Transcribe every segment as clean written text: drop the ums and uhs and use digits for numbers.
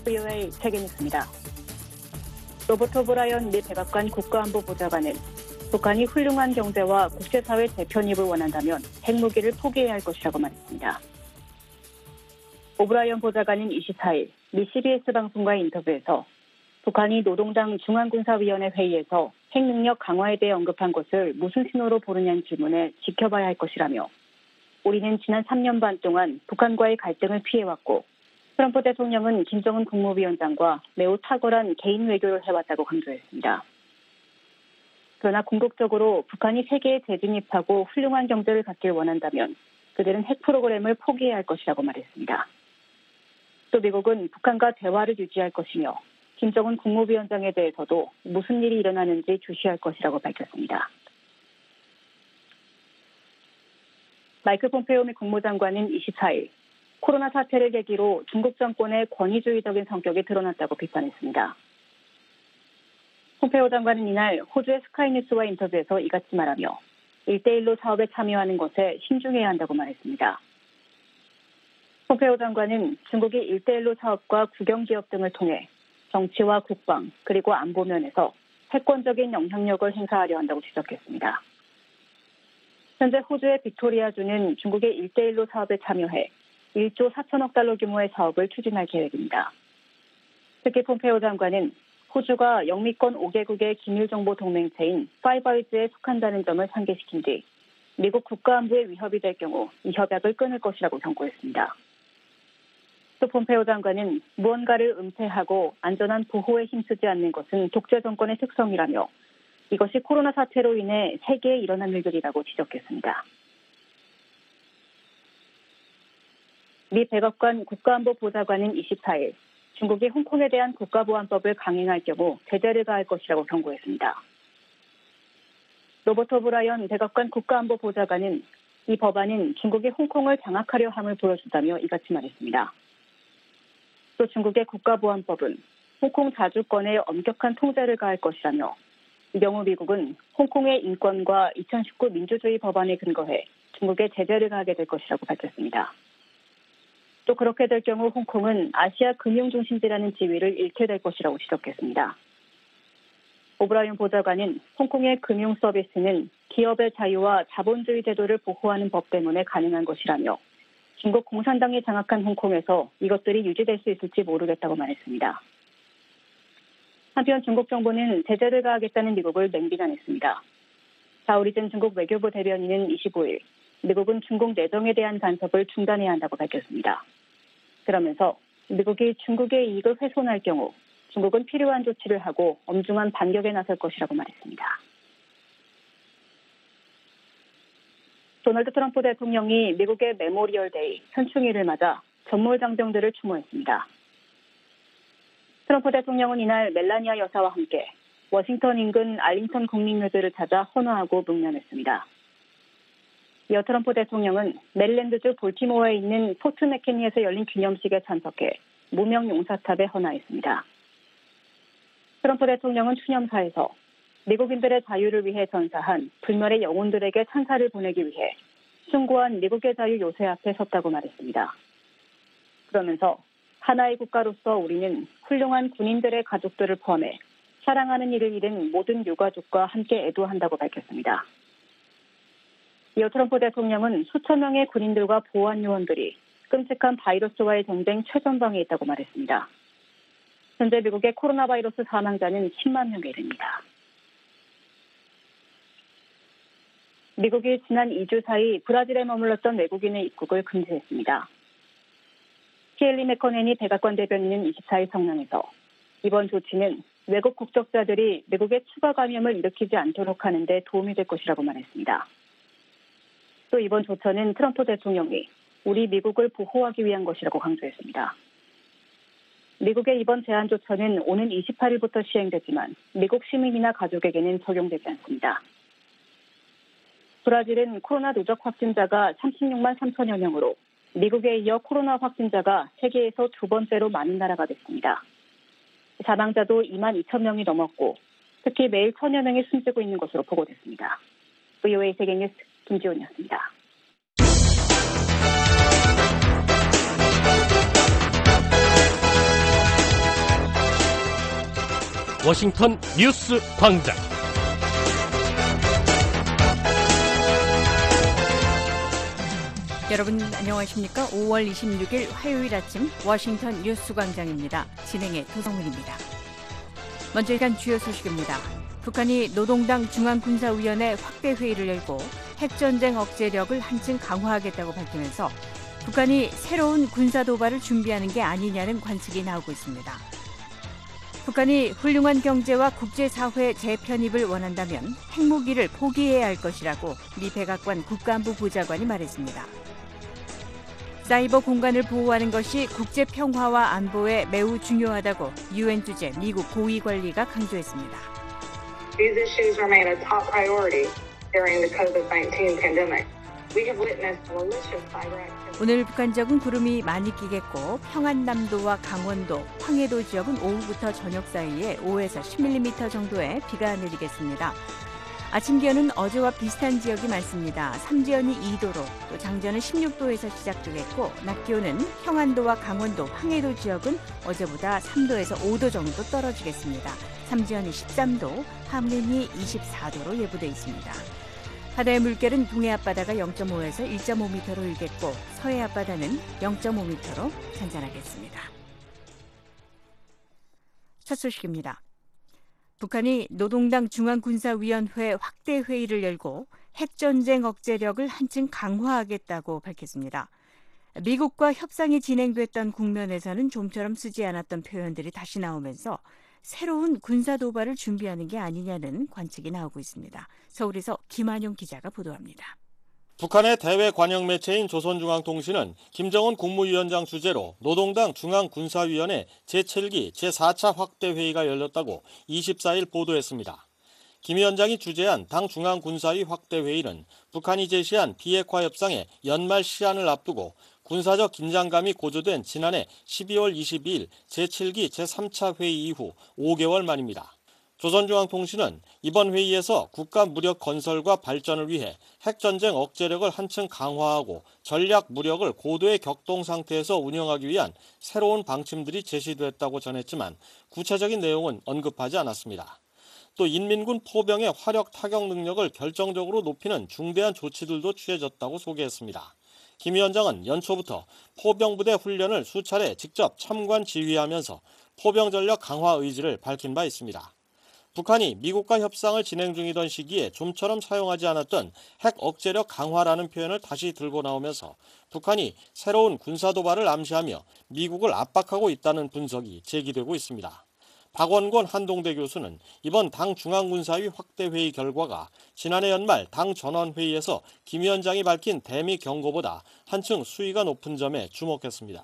VOA 세계뉴스입니다. 로버트 오브라이언 미 백악관 국가안보보좌관은 북한이 훌륭한 경제와 국제사회 재편입을 원한다면 핵무기를 포기해야 할 것이라고 말했습니다. 오브라이언 보좌관은 24일 미 CBS 방송과의 인터뷰에서 북한이 노동당 중앙군사위원회 회의에서 핵능력 강화에 대해 언급한 것을 무슨 신호로 보느냐는 질문에 지켜봐야 할 것이라며 우리는 지난 3년 반 동안 북한과의 갈등을 피해왔고 트럼프 대통령은 김정은 국무위원장과 매우 탁월한 개인 외교를 해왔다고 강조했습니다. 그러나 궁극적으로 북한이 세계에 재진입하고 훌륭한 경제를 갖길 원한다면 그들은 핵 프로그램을 포기해야 할 것이라고 말했습니다. 또 미국은 북한과 대화를 유지할 것이며 김정은 국무위원장에 대해서도 무슨 일이 일어나는지 주시할 것이라고 밝혔습니다. 마이크 폼페이오 미 국무장관은 24일 코로나 사태를 계기로 중국 정권의 권위주의적인 성격이 드러났다고 비판했습니다. 폼페이오 장관은 이날 호주의 스카이뉴스와 인터뷰에서 이같이 말하며 1대1로 사업에 참여하는 것에 신중해야 한다고 말했습니다. 폼페이오 장관은 중국이 1대1로 사업과 국영기업 등을 통해 정치와 국방 그리고 안보 면에서 패권적인 영향력을 행사하려 한다고 지적했습니다. 현재 호주의 빅토리아주는 중국의 1대1로 사업에 참여해 1조 4천억 달러 규모의 사업을 추진할 계획입니다. 특히 폼페이오 장관은 호주가 영미권 5개국의 기밀정보 동맹체인 파이브아이즈에 속한다는 점을 상기시킨 뒤 미국 국가안보에 위협이 될 경우 이 협약을 끊을 것이라고 경고했습니다. 또 폼페이오 장관은 무언가를 은폐하고 안전한 보호에 힘쓰지 않는 것은 독재 정권의 특성이라며 이것이 코로나 사태로 인해 세계에 일어난 일들이라고 지적했습니다. 미 백악관 국가안보보좌관은 24일 중국이 홍콩에 대한 국가보안법을 강행할 경우 제재를 가할 것이라고 경고했습니다. 로버트 오브라이언 백악관 국가안보보좌관은 이 법안은 중국이 홍콩을 장악하려 함을 보여준다며 이같이 말했습니다. 또 중국의 국가보안법은 홍콩 자주권에 엄격한 통제를 가할 것이라며 이 경우 미국은 홍콩의 인권과 2019 민주주의 법안에 근거해 중국에 제재를 가하게 될 것이라고 밝혔습니다. 또 그렇게 될 경우 홍콩은 아시아 금융중심지라는 지위를 잃게 될 것이라고 지적했습니다. 오브라이언 보좌관은 홍콩의 금융 서비스는 기업의 자유와 자본주의 제도를 보호하는 법 때문에 가능한 것이라며 중국 공산당이 장악한 홍콩에서 이것들이 유지될 수 있을지 모르겠다고 말했습니다. 한편 중국 정부는 제재를 가하겠다는 미국을 맹비난했습니다. 자오리진 중국 외교부 대변인은 25일 미국은 중국 내정에 대한 간섭을 중단해야 한다고 밝혔습니다. 그러면서 미국이 중국의 이익을 훼손할 경우 중국은 필요한 조치를 하고 엄중한 반격에 나설 것이라고 말했습니다. 도널드 트럼프 대통령이 미국의 메모리얼 데이 현충일을 맞아 전몰 장병들을 추모했습니다. 트럼프 대통령은 이날 멜라니아 여사와 함께 워싱턴 인근 알링턴 국립묘지를 찾아 헌화하고 묵념했습니다. 이어 트럼프 대통령은 메릴랜드주 볼티모어에 있는 포트 맥키니에서 열린 기념식에 참석해 무명 용사탑에 헌화했습니다. 트럼프 대통령은 추념사에서 미국인들의 자유를 위해 전사한 불멸의 영혼들에게 찬사를 보내기 위해 숭고한 미국의 자유 요새 앞에 섰다고 말했습니다. 그러면서 하나의 국가로서 우리는 훌륭한 군인들의 가족들을 포함해 사랑하는 이를 잃은 모든 유가족과 함께 애도한다고 밝혔습니다. 이어 트럼프 대통령은 수천 명의 군인들과 보안 요원들이 끔찍한 바이러스와의 전쟁 최전방에 있다고 말했습니다. 현재 미국의 코로나 바이러스 사망자는 10만 명에 이릅니다. 미국이 지난 2주 사이 브라질에 머물렀던 외국인의 입국을 금지했습니다. 키엘리 맥커넨이 백악관 대변인은 24일 성명에서 이번 조치는 외국 국적자들이 미국에 추가 감염을 일으키지 않도록 하는 데 도움이 될 것이라고 말했습니다. 또 이번 조처는 트럼프 대통령이 우리 미국을 보호하기 위한 것이라고 강조했습니다. 미국의 이번 제한 조처는 오는 28일부터 시행되지만 미국 시민이나 가족에게는 적용되지 않습니다. 브라질은 코로나 누적 확진자가 36만 3천여 명으로 미국에 이어 코로나 확진자가 세계에서 두 번째로 많은 나라가 됐습니다. 사망자도 2만 2천 명이 넘었고 특히 매일 1,000여 명이 숨지고 있는 것으로 보고됐습니다. VOA 세계뉴스 김지훈이었습니다. 워싱턴 뉴스 광장. 여러분 안녕하십니까? 5월 26일 화요일 아침 워싱턴 뉴스 광장입니다. 진행의 도성문입니다. 먼저 일단 주요 소식입니다. 북한이 노동당 중앙군사위원회 확대 회의를 열고 핵전쟁 억제력을 한층 강화하겠다고 밝히면서 북한이 새로운 군사도발을 준비하는 게 아니냐는 관측이 나오고 있습니다. 북한이 훌륭한 경제와 국제사회 재편입을 원한다면 핵무기를 포기해야 할 것이라고 미 백악관 국가안보 보좌관이 말했습니다. 사이버 공간을 보호하는 것이 국제평화와 안보에 매우 중요하다고 유엔 주재 미국 고위 관리가 강조했습니다. These issues remain a top priority during the COVID-19 pandemic. We have witnessed malicious cyber activity. 오늘 북한 지역은 구름이 많이 끼겠고 평안남도와 강원도, 황해도 지역은 오후부터 저녁 사이에 5에서 10mm 정도의 비가 내리겠습니다. 아침 기온은 어제와 비슷한 지역이 많습니다. 삼지연이 2도로 또 장전은 16도에서 시작되겠고 낮 기온은 평안도와 강원도, 황해도 지역은 어제보다 3도에서 5도 정도 떨어지겠습니다. 삼지연이 13도, 함흥이 24도로 예보돼 있습니다. 바다의 물결은 동해 앞바다가 0.5에서 1.5m로 일겠고 서해 앞바다는 0.5m로 잔잔하겠습니다. 첫 소식입니다. 북한이 노동당 중앙군사위원회 확대 회의를 열고 핵전쟁 억제력을 한층 강화하겠다고 밝혔습니다. 미국과 협상이 진행됐던 국면에서는 좀처럼 쓰지 않았던 표현들이 다시 나오면서 새로운 군사도발을 준비하는 게 아니냐는 관측이 나오고 있습니다. 서울에서 김한용 기자가 보도합니다. 북한의 대외 관영 매체인 조선중앙통신은 김정은 국무위원장 주재로 노동당 중앙군사위원회 제7기 제4차 확대회의가 열렸다고 24일 보도했습니다. 김 위원장이 주재한 당 중앙군사위 확대회의는 북한이 제시한 비핵화 협상의 연말 시한을 앞두고 군사적 긴장감이 고조된 지난해 12월 22일 제7기 제3차 회의 이후 5개월 만입니다. 조선중앙통신은 이번 회의에서 국가 무력 건설과 발전을 위해 핵전쟁 억제력을 한층 강화하고 전략 무력을 고도의 격동 상태에서 운영하기 위한 새로운 방침들이 제시됐다고 전했지만 구체적인 내용은 언급하지 않았습니다. 또 인민군 포병의 화력 타격 능력을 결정적으로 높이는 중대한 조치들도 취해졌다고 소개했습니다. 김 위원장은 연초부터 포병부대 훈련을 수차례 직접 참관 지휘하면서 포병 전력 강화 의지를 밝힌 바 있습니다. 북한이 미국과 협상을 진행 중이던 시기에 좀처럼 사용하지 않았던 핵 억제력 강화라는 표현을 다시 들고 나오면서 북한이 새로운 군사도발을 암시하며 미국을 압박하고 있다는 분석이 제기되고 있습니다. 박원권 한동대 교수는 이번 당 중앙군사위 확대회의 결과가 지난해 연말 당 전원회의에서 김 위원장이 밝힌 대미 경고보다 한층 수위가 높은 점에 주목했습니다.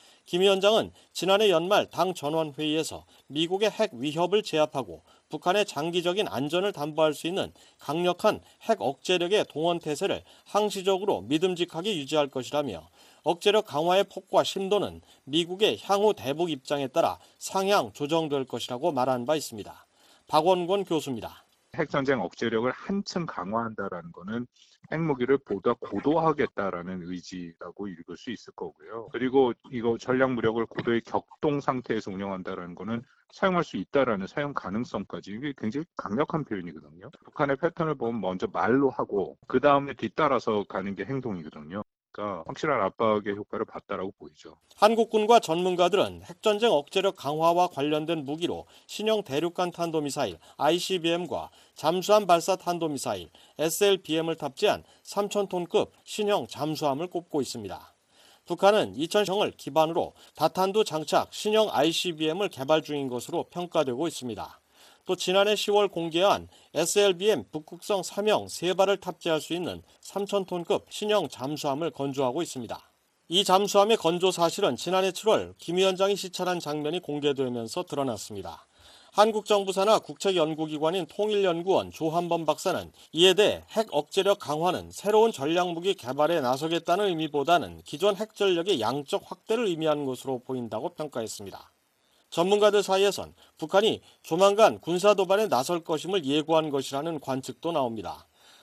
김 위원장은 지난해 연말 당 전원회의에서 미국의 핵 위협을 제압하고 북한의 장기적인 안전을 담보할 수 있는 강력한 핵 억제력의 동원 태세를 항시적으로 믿음직하게 유지할 것이라며 억제력 강화의 폭과 심도는 미국의 향후 대북 입장에 따라 상향 조정될 것이라고 말한 바 있습니다. 박원권 교수입니다. 핵전쟁 억제력을 한층 강화한다라는 것은 핵무기를 보다 고도화하겠다라는 의지라고 읽을 수 있을 거고요. 그리고 이거 전략 무력을 고도의 격동 상태에서 운영한다라는 것은 사용할 수 있다라는 사용 가능성까지 이게 굉장히 강력한 표현이거든요. 북한의 패턴을 보면 먼저 말로 하고 그 다음에 뒤따라서 가는 게 행동이거든요. 그러니까 확실한 압박의 효과를 봤다라고 보이죠. 한국군과 전문가들은 핵전쟁 억제력 강화와 관련된 무기로 신형 대륙간 탄도미사일 ICBM과 잠수함 발사 탄도미사일 SLBM을 탑재한 3,000톤급 신형 잠수함을 꼽고 있습니다. 북한은 2000형을 기반으로 다탄두 장착 신형 ICBM을 개발 중인 것으로 평가되고 있습니다. 또 지난해 10월 공개한 SLBM 북극성 3형 3발을 탑재할 수 있는 3,000톤급 신형 잠수함을 건조하고 있습니다. 이 잠수함의 건조 사실은 지난해 7월 김 위원장이 시찰한 장면이 공개되면서 드러났습니다. 한국 정부 산하 국책연구기관인 통일연구원 조한범 박사는 이에 대해 핵 억제력 강화는 새로운 전략무기 개발에 나서겠다는 의미보다는 기존 핵전력의 양적 확대를 의미하는 것으로 보인다고 평가했습니다. 전문가들 사이에선 북한이 조만간 군사도발에 나설 것임을 예고한 것이라는 관측도 나옵니다.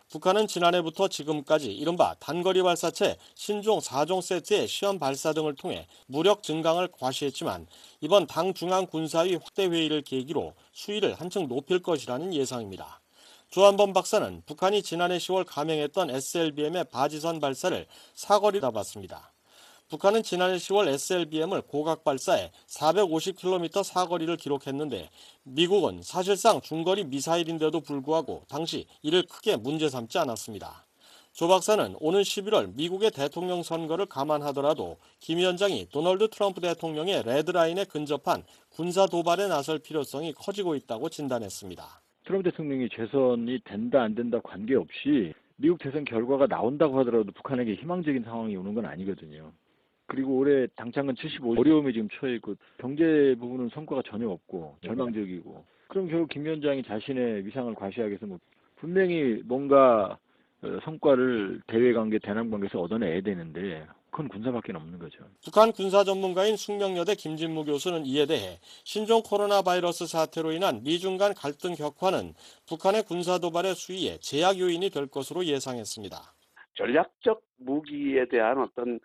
북한은 지난해부터 지금까지 이른바 단거리 발사체 신종 4종 세트의 시험 발사 등을 통해 무력 증강을 과시했지만 이번 당 중앙군사위 확대회의를 계기로 수위를 한층 높일 것이라는 예상입니다. 조한범 박사는 북한이 지난해 10월 감행했던 SLBM의 바지선 발사를 사거리로 잡았습니다. 북한은 지난해 10월 SLBM을 고각 발사해 450km 사거리를 기록했는데 미국은 사실상 중거리 미사일인데도 불구하고 당시 이를 크게 문제 삼지 않았습니다. 조 박사는 오는 11월 미국의 대통령 선거를 감안하더라도 김 위원장이 도널드 트럼프 대통령의 레드라인에 근접한 군사 도발에 나설 필요성이 커지고 있다고 진단했습니다. 트럼프 대통령이 재선이 된다 안 된다 관계없이 미국 대선 결과가 나온다고 하더라도 북한에게 희망적인 상황이 오는 건 아니거든요. 그리고 올해 당창근 75 어려움에 지금 처해 있고 경제 부분은 성과가 전혀 없고 절망적이고 그럼 결국 김 위원장이 자신의 위상을 과시하기 위해서 분명히 뭔가 성과를 대외관계, 대남관계에서 얻어내야 되는데 그건 군사밖에 없는 거죠. 북한 군사 전문가인 숙명여대 김진무 교수는 이에 대해 신종 코로나 바이러스 사태로 인한 미중 간 갈등 격화는 북한의 군사 도발의 수위에 제약 요인이 될 것으로 예상했습니다. 전략적 무기에 대한 어떤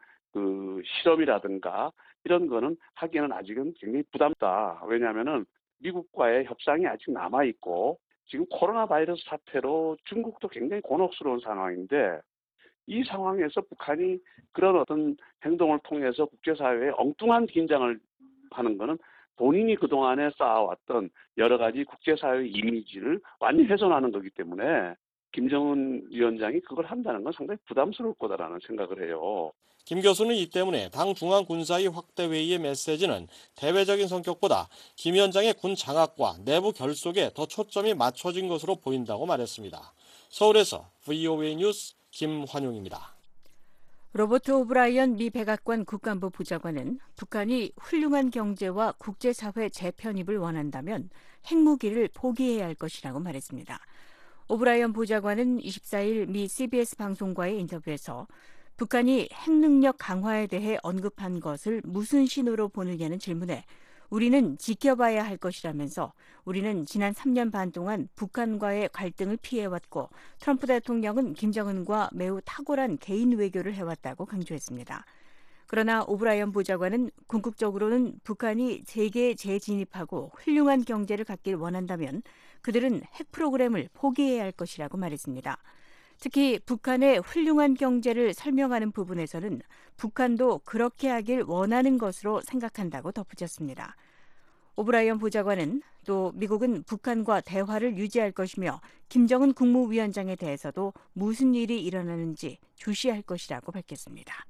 실험이라든가 이런 거는 하기에는 아직은 굉장히 부담다. 왜냐하면은 미국과의 협상이 아직 남아있고 지금 코로나 바이러스 사태로 중국도 굉장히 곤혹스러운 상황인데 이 상황에서 북한이 그런 어떤 행동을 통해서 국제사회에 엉뚱한 긴장을 하는 거는 본인이 그동안에 쌓아왔던 여러 가지 국제사회의 이미지를 완전히 훼손하는 거기 때문에 김정은 위원장이 그걸 한다는 건 상당히 부담스러울 거다라는 생각을 해요. 김 교수는 이 때문에 당 중앙군사위 확대회의의 메시지는 대외적인 성격보다 김 위원장의 군 장악과 내부 결속에 더 초점이 맞춰진 것으로 보인다고 말했습니다. 서울에서 VOA 뉴스 김환용입니다. 로버트 오브라이언 미 백악관 국간부 부장관은 북한이 훌륭한 경제와 국제사회 재편입을 원한다면 핵무기를 포기해야 할 것이라고 말했습니다. 오브라이언 부장관은 24일 미 CBS 방송과의 인터뷰에서 북한이 핵능력 강화에 대해 언급한 것을 무슨 신호로 보느냐는 질문에 우리는 지켜봐야 할 것이라면서 우리는 지난 3년 반 동안 북한과의 갈등을 피해왔고 트럼프 대통령은 김정은과 매우 탁월한 개인 외교를 해왔다고 강조했습니다. 그러나 오브라이언 부장관은 궁극적으로는 북한이 세계에 재진입하고 훌륭한 경제를 갖길 원한다면 그들은 핵 프로그램을 포기해야 할 것이라고 말했습니다. 특히 북한의 훌륭한 경제를 설명하는 부분에서는 북한도 그렇게 하길 원하는 것으로 생각한다고 덧붙였습니다. 오브라이언 부장관은 또 미국은 북한과 대화를 유지할 것이며 김정은 국무위원장에 대해서도 무슨 일이 일어나는지 주시할 것이라고 밝혔습니다.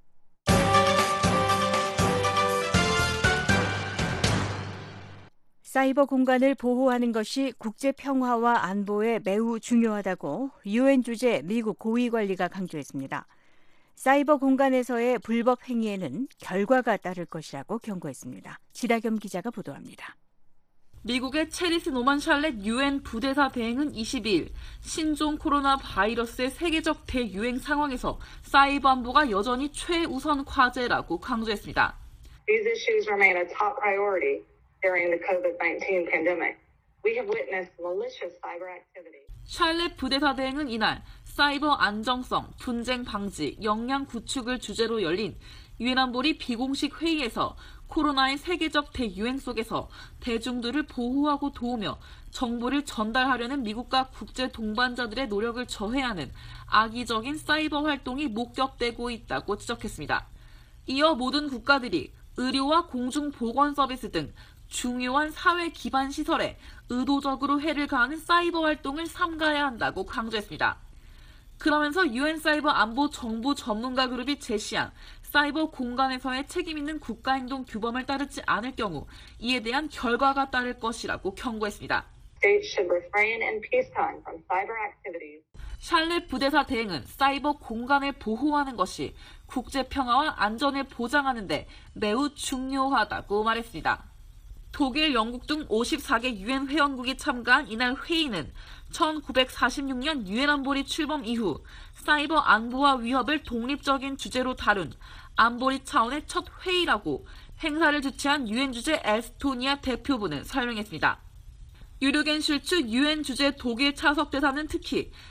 사이버 공간을 보호하는 것이 국제 평화와 안보에 매우 중요하다고 유엔 주재 미국 고위관리가 강조했습니다. 사이버 공간에서의 불법 행위에는 결과가 따를 것이라고 경고했습니다. 지라겸 기자가 보도합니다. 미국의 체리스 노만 샬렛 유엔 부대사 대행은 22일 신종 코로나 바이러스의 세계적 대유행 상황에서 사이버 안보가 여전히 최우선 과제라고 강조했습니다. These issues remain a top priority during the COVID-19 pandemic. We have witnessed malicious cyber activity. 샬렛 부대사 대행은 이날 사이버 안정성, 분쟁 방지, 역량 구축을 주제로 열린 유엔 안보리 비공식 회의에서 코로나의 세계적 대유행 속에서 대중들을 보호하고 도우며 정보를 전달하려는 미국과 국제 동반자들의 노력을 저해하는 악의적인 사이버 활동이 목격되고 있다고 지적했습니다. 이어 모든 국가들이 의료와 공중보건 서비스 등 중요한 사회 기반 시설에 의도적으로 해를 가하는 사이버 활동을 삼가야 한다고 강조했습니다. 그러면서 유엔 사이버 안보 정부 전문가 그룹이 제시한 사이버 공간에서의 책임 있는 국가행동 규범을 따르지 않을 경우 이에 대한 결과가 따를 것이라고 경고했습니다. States should refrain in peacetime from cyber activities. 샬렛 부대사 대행은 사이버 공간을 보호하는 것이 국제 평화와 안전을 보장하는 데 매우 중요하다고 말했습니다. 독일, 영국 등 54개 유엔 회원국이 참가한 이날 회의는 1946년 유엔 안보리 출범 이후 사이버 안보와 위협을 독립적인 주제로 다룬 안보리 차원의 첫 회의라고 행사를 주최한 유엔 주재 에스토니아 대표부는 설명했습니다. 유르겐 슐츠 유엔 주재 독일 차석 대사는 특히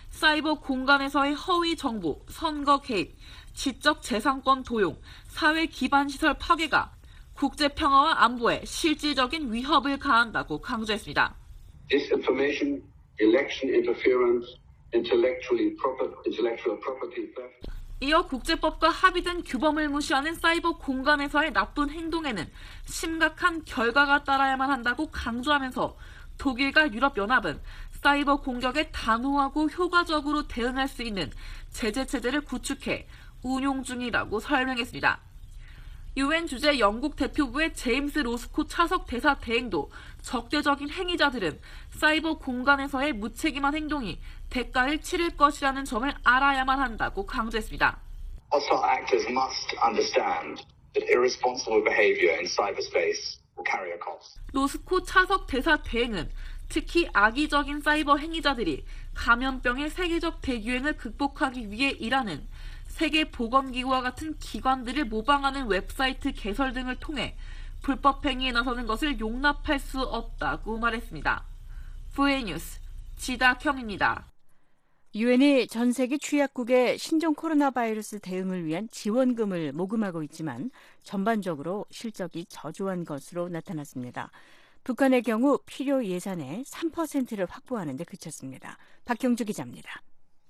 사이버 공간에서의 허위 정보, 선거 개입, 지적 재산권 도용, 사회 기반 시설 파괴가 국제 평화와 안보에 실질적인 위협을 가한다고 강조했습니다. Disinformation, election interference, intellectual property theft. 이어 국제법과 합의된 규범을 무시하는 사이버 공간에서의 나쁜 행동에는 심각한 결과가 따라야만 한다고 강조하면서 독일과 유럽연합은 사이버 공격에 단호하고 효과적으로 대응할 수 있는 제재 체제를 구축해 운용 중이라고 설명했습니다. UN 주재 영국 대표부의 제임스 로스코 차석 대사 대행도 적대적인 행위자들은 사이버 공간에서의 무책임한 행동이 대가를 치를 것이라는 점을 알아야만 한다고 강조했습니다. Hostile actors must understand that irresponsible behavior in cyberspace will carry a cost. 로스코 차석 대사 대행은 특히 악의적인 사이버 행위자들이 감염병의 세계적 대유행을 극복하기 위해 일하는 세계보건기구와 같은 기관들을 모방하는 웹사이트 개설 등을 통해 불법 행위에 나서는 것을 용납할 수 없다고 말했습니다. VA 뉴스 지다경입니다. 유엔이 전 세계 취약국의 신종 코로나 바이러스 대응을 위한 지원금을 모금하고 있지만 전반적으로 실적이 저조한 것으로 나타났습니다. 북한의 경우 필요 예산의 3%를 확보하는 데 그쳤습니다. 박경주 기자입니다.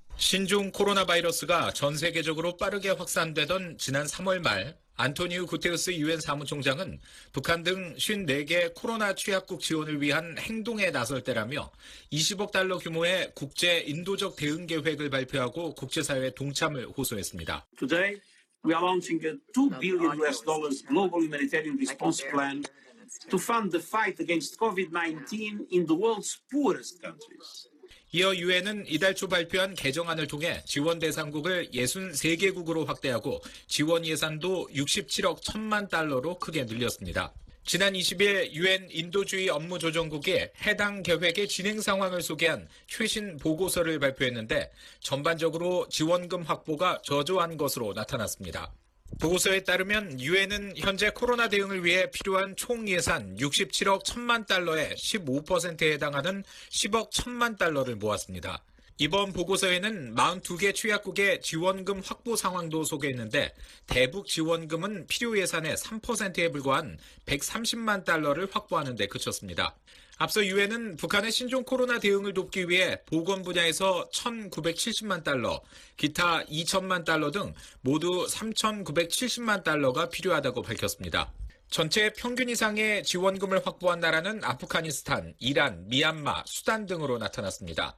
신종 코로나 바이러스가 전 세계적으로 빠르게 확산되던 지난 3월 말 안토니우 구테우스 유엔 사무총장은 북한 등 54개 코로나 취약국 지원을 위한 행동에 나설 때라며 20억 달러 규모의 국제 인도적 대응 계획을 발표하고 국제사회의 동참을 호소했습니다. Today, we are launching a $2 billion global humanitarian response plan to fund the fight against COVID-19 in the world's poorest countries. 이어 유엔은 이달 초 발표한 개정안을 통해 지원 대상국을 63개국으로 확대하고 지원 예산도 67억 1천만 달러로 크게 늘렸습니다. 지난 20일 유엔 인도주의 업무조정국이 해당 계획의 진행 상황을 소개한 최신 보고서를 발표했는데 전반적으로 지원금 확보가 저조한 것으로 나타났습니다. 보고서에 따르면 유엔은 현재 코로나 대응을 위해 필요한 총 예산 67억 1천만 달러의 15%에 해당하는 10억 1천만 달러를 모았습니다. 이번 보고서에는 42개 취약국의 지원금 확보 상황도 소개했는데 대북 지원금은 필요 예산의 3%에 불과한 130만 달러를 확보하는 데 그쳤습니다. 앞서 유엔은 북한의 신종 코로나 대응을 돕기 위해 보건 분야에서 1,970만 달러, 기타 2천만 달러 등 모두 3,970만 달러가 필요하다고 밝혔습니다. 전체 평균 이상의 지원금을 확보한 나라는 아프가니스탄, 이란, 미얀마, 수단 등으로 나타났습니다.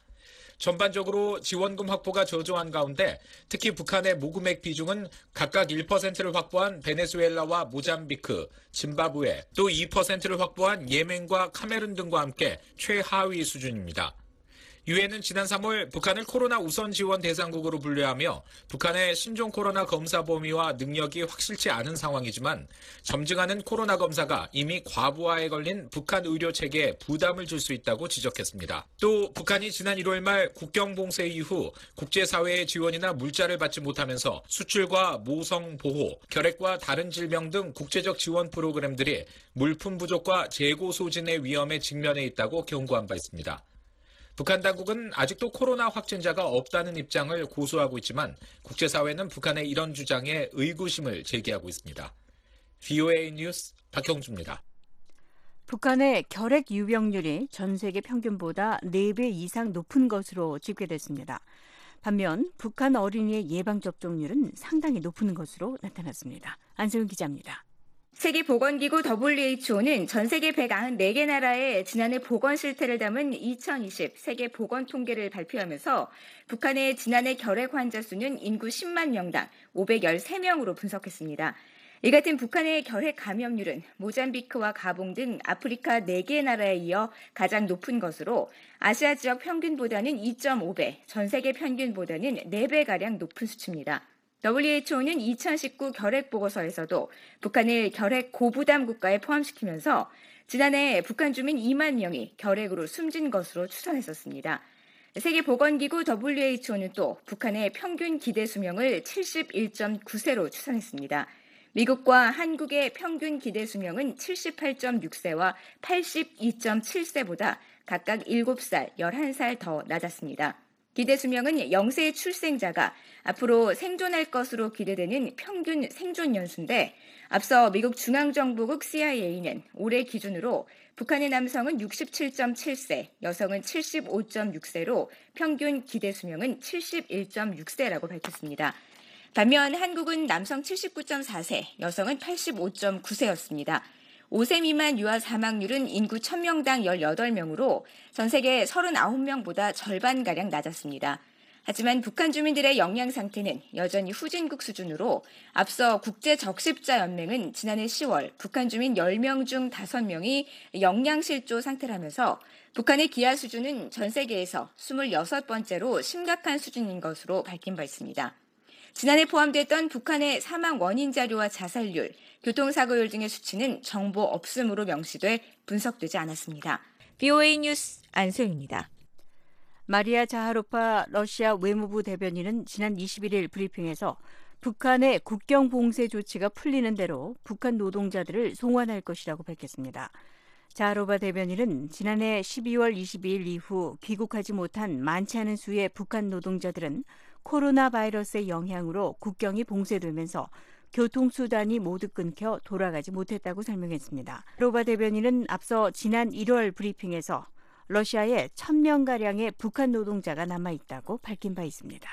전반적으로 지원금 확보가 저조한 가운데 특히 북한의 모금액 비중은 각각 1%를 확보한 베네수엘라와 모잠비크, 짐바브웨, 또 2%를 확보한 예멘과 카메룬 등과 함께 최하위 수준입니다. 유엔은 지난 3월 북한을 코로나 우선 지원 대상국으로 분류하며 북한의 신종 코로나 검사 범위와 능력이 확실치 않은 상황이지만 점증하는 코로나 검사가 이미 과부하에 걸린 북한 의료 체계에 부담을 줄 수 있다고 지적했습니다. 또 북한이 지난 1월 말 국경 봉쇄 이후 국제사회의 지원이나 물자를 받지 못하면서 수출과 모성 보호, 결핵과 다른 질병 등 국제적 지원 프로그램들이 물품 부족과 재고 소진의 위험에 직면해 있다고 경고한 바 있습니다. 북한 당국은 아직도 코로나 확진자가 없다는 입장을 고수하고 있지만 국제사회는 북한의 이런 주장에 의구심을 제기하고 있습니다. VOA 뉴스 박형주입니다. 북한의 결핵 유병률이 전 세계 평균보다 4배 이상 높은 것으로 집계됐습니다. 반면 북한 어린이의 예방접종률은 상당히 높은 것으로 나타났습니다. 안세훈 기자입니다. 세계보건기구 WHO는 전 세계 194개 나라의 지난해 보건 실태를 담은 2020 세계보건통계를 발표하면서 북한의 지난해 결핵 환자 수는 인구 10만 명당 513명으로 분석했습니다. 이 같은 북한의 결핵 감염률은 모잠비크와 가봉 등 아프리카 4개 나라에 이어 가장 높은 것으로 아시아 지역 평균보다는 2.5배, 전 세계 평균보다는 4배가량 높은 수치입니다. WHO는 2019 결핵 보고서에서도 북한을 결핵 고부담 국가에 포함시키면서 지난해 북한 주민 2만 명이 결핵으로 숨진 것으로 추산했었습니다. 세계보건기구 WHO는 또 북한의 평균 기대 수명을 71.9세로 추산했습니다. 미국과 한국의 평균 기대 수명은 78.6세와 82.7세보다 각각 7살, 11살 더 낮았습니다. 기대 수명은 0세 출생자가 앞으로 생존할 것으로 기대되는 평균 생존 연수인데 앞서 미국 중앙정보국 CIA는 올해 기준으로 북한의 남성은 67.7세, 여성은 75.6세로 평균 기대 수명은 71.6세라고 밝혔습니다. 반면 한국은 남성 79.4세, 여성은 85.9세였습니다. 5세 미만 유아 사망률은 인구 1000명당 18명으로 전 세계 39명보다 절반가량 낮았습니다. 하지만 북한 주민들의 영양 상태는 여전히 후진국 수준으로 앞서 국제적십자연맹은 지난해 10월 북한 주민 10명 중 5명이 영양실조 상태라면서 북한의 기아 수준은 전 세계에서 26번째로 심각한 수준인 것으로 밝힌 바 있습니다. 지난해 포함됐던 북한의 사망 원인 자료와 자살률, 교통사고율 등의 수치는 정보 없음으로 명시돼 분석되지 않았습니다. BOA 뉴스 안소영입니다. 마리아 자하로파 러시아 외무부 대변인은 지난 21일 브리핑에서 북한의 국경 봉쇄 조치가 풀리는 대로 북한 노동자들을 송환할 것이라고 밝혔습니다. 자하로파 대변인은 지난해 12월 22일 이후 귀국하지 못한 많지 않은 수의 북한 노동자들은 코로나 바이러스의 영향으로 국경이 봉쇄되면서 교통수단이 모두 끊겨 돌아가지 못했다고 설명했습니다. 자하로파 대변인은 앞서 지난 1월 브리핑에서 러시아에 1000명가량의 북한 노동자가 남아있다고 밝힌 바 있습니다.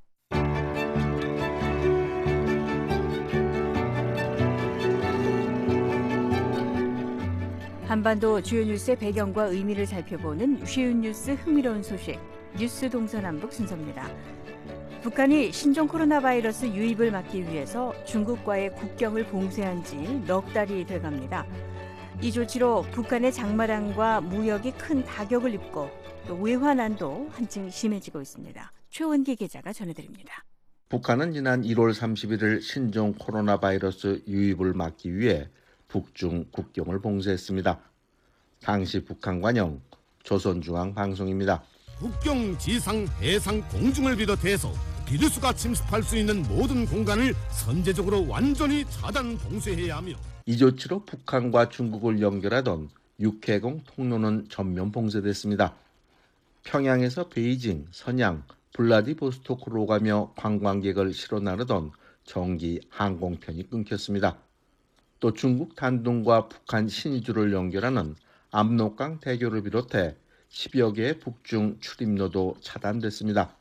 한반도 주요 뉴스의 배경과 의미를 살펴보는 쉬운 뉴스 흥미로운 소식, 뉴스 동서남북 순서입니다. 북한이 신종 코로나 바이러스 유입을 막기 위해서 중국과의 국경을 봉쇄한 지 넉 달이 돼갑니다. 이 조치로 북한의 장마당과 무역이 큰 타격을 입고 또 외환난도 한층 심해지고 있습니다. 최원기 기자가 전해드립니다. 북한은 지난 1월 31일 신종 코로나 바이러스 유입을 막기 위해 북중 국경을 봉쇄했습니다. 당시 북한 관영 조선중앙방송입니다. 국경, 지상, 해상, 공중을 비롯해서 비루스가 침습할 수 있는 모든 공간을 선제적으로 완전히 차단 봉쇄해야 하며 이 조치로 북한과 중국을 연결하던 육해공 통로는 전면 봉쇄됐습니다. 평양에서 베이징, 선양, 블라디보스토크로 가며 관광객을 실어 나르던 정기 항공편이 끊겼습니다. 또 중국 단둥과 북한 신의주를 연결하는 압록강 대교를 비롯해 10여 개의 북중 출입로도 차단됐습니다.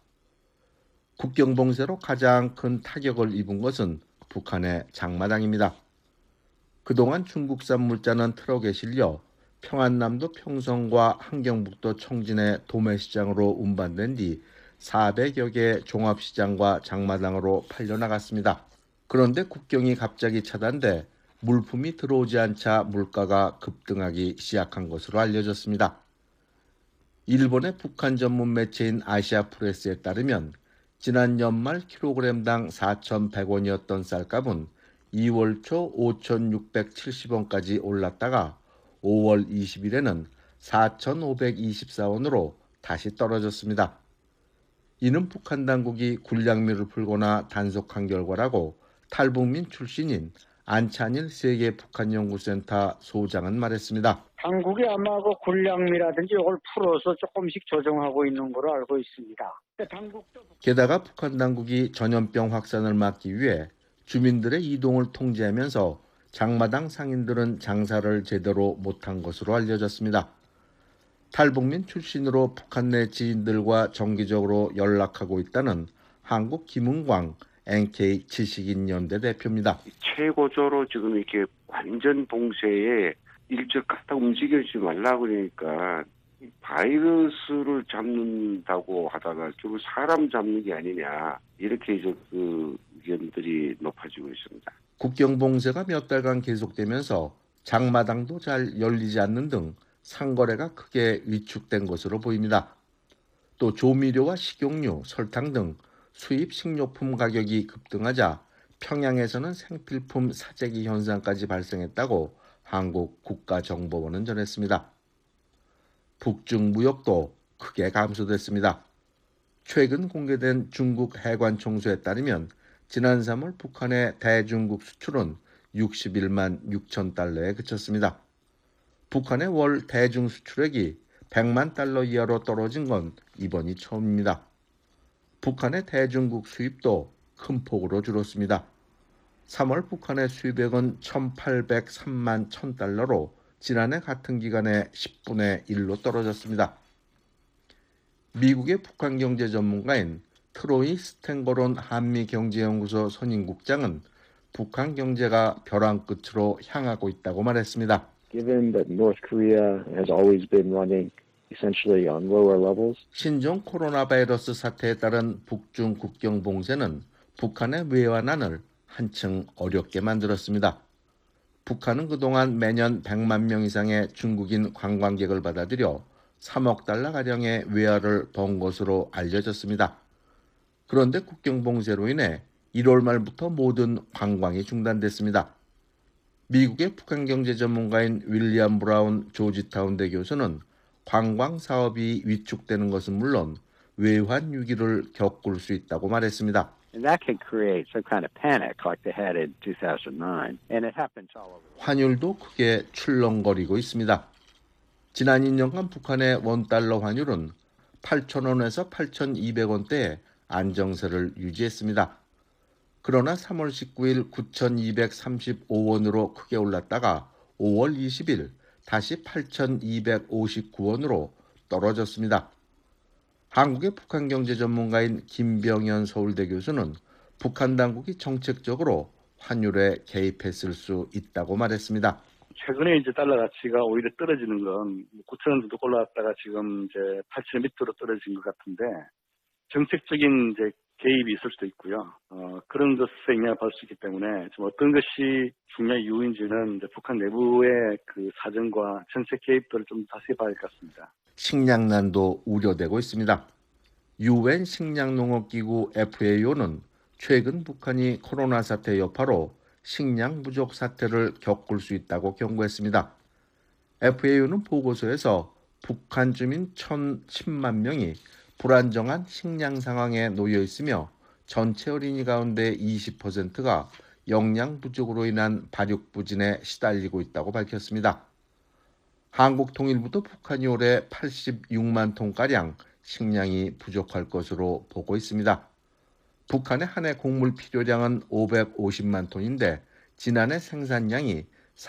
국경 봉쇄로 가장 큰 타격을 입은 것은 북한의 장마당입니다. 그동안 중국산 물자는 트럭에 실려 평안남도 평성과 함경북도 청진의 도매시장으로 운반된 뒤 400여 개 종합시장과 장마당으로 팔려나갔습니다. 그런데 국경이 갑자기 차단돼 물품이 들어오지 않자 물가가 급등하기 시작한 것으로 알려졌습니다. 일본의 북한 전문 매체인 아시아프레스에 따르면 지난 연말 킬로그램당 4,100원이었던 쌀값은 2월 초 5,670원까지 올랐다가 5월 20일에는 4,524원으로 다시 떨어졌습니다. 이는 북한 당국이 굴량미를 풀거나 단속한 결과라고 탈북민 출신인 안찬일 세계 북한연구센터 소장은 말했습니다. 당국이 아마 그 굴량미라든지 이걸 풀어서 조금씩 조정하고 있는 걸로 알고 있습니다. 게다가 북한 당국이 전염병 확산을 막기 위해 주민들의 이동을 통제하면서 장마당 상인들은 장사를 제대로 못한 것으로 알려졌습니다. 탈북민 출신으로 북한 내 지인들과 정기적으로 연락하고 있다는 한국 김은광 NK 지식인연대 대표입니다. 최고조로 지금 이렇게 완전 봉쇄에 일절 갖다 움직이지 말라 그러니까 바이러스를 잡는다고 하다가 결국 사람 잡는 게 아니냐 이렇게 이제 그 의견들이 높아지고 있습니다. 국경 봉쇄가 몇 달간 계속되면서 장마당도 잘 열리지 않는 등 상거래가 크게 위축된 것으로 보입니다. 또 조미료와 식용유, 설탕 등 수입 식료품 가격이 급등하자 평양에서는 생필품 사재기 현상까지 발생했다고 한국 국가정보원은 전했습니다. 북중 무역도 크게 감소됐습니다. 최근 공개된 중국 해관 총수에 따르면 지난 3월 북한의 대중국 수출은 61만 6천 달러에 그쳤습니다. 북한의 월 대중 수출액이 100만 달러 이하로 떨어진 건 이번이 처음입니다. 북한의 대중국 수입도 큰 폭으로 줄었습니다. 3월 북한의 수입액은 1,803만 1,000달러로 지난해 같은 기간의 10분의 1로 떨어졌습니다. 미국의 북한 경제 전문가인 트로이 스탠거론 한미경제연구소 선임국장은 북한 경제가 벼랑 끝으로 향하고 있다고 말했습니다. Given that North Korea has always been running essentially on lower levels. 신종 코로나 바이러스 사태에 따른 북중 국경 봉쇄는 북한의 외환안을 한층 어렵게 만들었습니다. 북한은 그동안 매년 100만 명 이상의 중국인 관광객을 받아들여 3억 달러가량의 외화를 번 것으로 알려졌습니다. 그런데 국경 봉쇄로 인해 1월 말부터 모든 관광이 중단됐습니다. 미국의 북한 경제 전문가인 윌리엄 브라운 조지타운대 교수는 관광 사업이 위축되는 것은 물론 외환 위기를 겪을 수 있다고 말했습니다. And that can create some kind of panic like they had in 2009. And it happens all over. 환율도 크게 출렁거리고 있습니다. 지난 2년간 북한의 원달러 환율은 8,000원에서 8,200원대에 안정세를 유지했습니다. 그러나 3월 19일 9,235원으로 크게 올랐다가 5월 20일 다시 8,259원으로 떨어졌습니다. 한국의 북한 경제 전문가인 김병현 서울대 교수는 북한 당국이 정책적으로 환율에 개입했을 수 있다고 말했습니다. 최근에 이제 달러 가치가 오히려 떨어지는 건 9,000원 정도 올라왔다가 지금 이제 8,000원 밑으로 떨어진 것 같은데 정책적인 이제 개입이 있을 수도 있고요. 그런 것에 영향을 받을 수 있기 때문에 좀 어떤 것이 중요한 이유인지는 이제 북한 내부의 그 사정과 정책 개입들을 좀 자세히 봐야 할 것 같습니다. 식량난도 우려되고 있습니다. UN 식량농업기구 FAO는 최근 북한이 코로나 사태 여파로 식량 부족 사태를 겪을 수 있다고 경고했습니다. FAO는 보고서에서 북한 주민 1,010만 명이 불안정한 식량 상황에 놓여 있으며 전체 어린이 가운데 20%가 영양 부족으로 인한 발육부진에 시달리고 있다고 밝혔습니다. 한국통일부도 북한이 올해 86만 톤가량 식량이 부족할 것으로 보고 있습니다. 북한의 한 해 곡물 필요량은 550만 톤인데 지난해 생산량이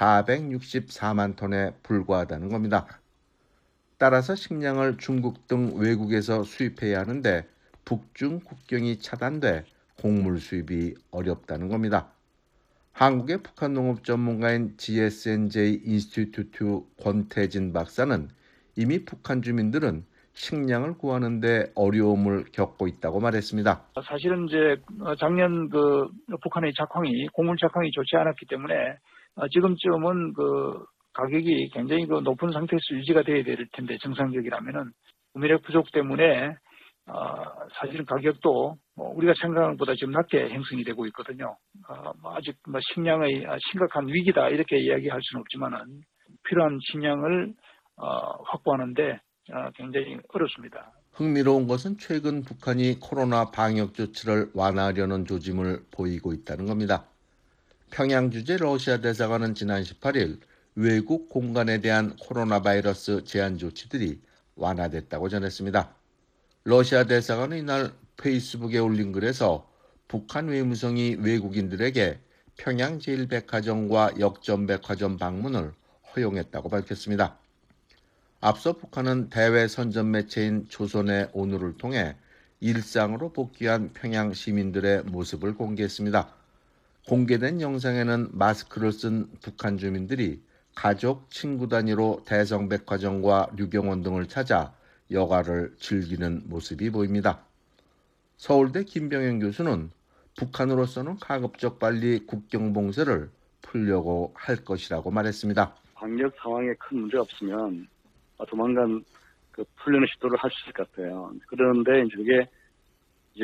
464만 톤에 불과하다는 겁니다. 따라서 식량을 중국 등 외국에서 수입해야 하는데 북중 국경이 차단돼 곡물 수입이 어렵다는 겁니다. 한국의 북한 농업 전문가인 GSNJ 인스티튜트 권태진 박사는 이미 북한 주민들은 식량을 구하는 데 어려움을 겪고 있다고 말했습니다. 사실은 이제 작년 그 북한의 작황이 곡물 작황이 좋지 않았기 때문에 지금쯤은 그 가격이 굉장히 그 높은 상태에서 유지가 돼야 될 텐데 정상적이라면은 구매력 부족 때문에 사실은 가격도 우리가 생각한 것보다 지금 낮게 형성이 되고 있거든요. 아직 식량의 심각한 위기다 이렇게 이야기할 수는 없지만은 필요한 식량을 확보하는데 굉장히 어렵습니다. 흥미로운 것은 최근 북한이 코로나 방역 조치를 완화하려는 조짐을 보이고 있다는 겁니다. 평양 주재 러시아 대사관은 지난 18일 외국 공간에 대한 코로나 바이러스 제한 조치들이 완화됐다고 전했습니다. 러시아 대사관은 이날 페이스북에 올린 글에서 북한 외무성이 외국인들에게 평양 제1백화점과 역전백화점 방문을 허용했다고 밝혔습니다. 앞서 북한은 대외 선전 매체인 조선의 오늘을 통해 일상으로 복귀한 평양 시민들의 모습을 공개했습니다. 공개된 영상에는 마스크를 쓴 북한 주민들이 가족, 친구 단위로 대성백화점과 류경원 등을 찾아 여가를 즐기는 모습이 보입니다. 서울대 김병현 교수는 북한으로서는 가급적 빨리 국경 봉쇄를 풀려고 할 것이라고 말했습니다. 방역 상황에 큰 문제 없으면 조만간 그 풀려는 시도를 할 수 있을 것 같아요. 그런데 이제 이게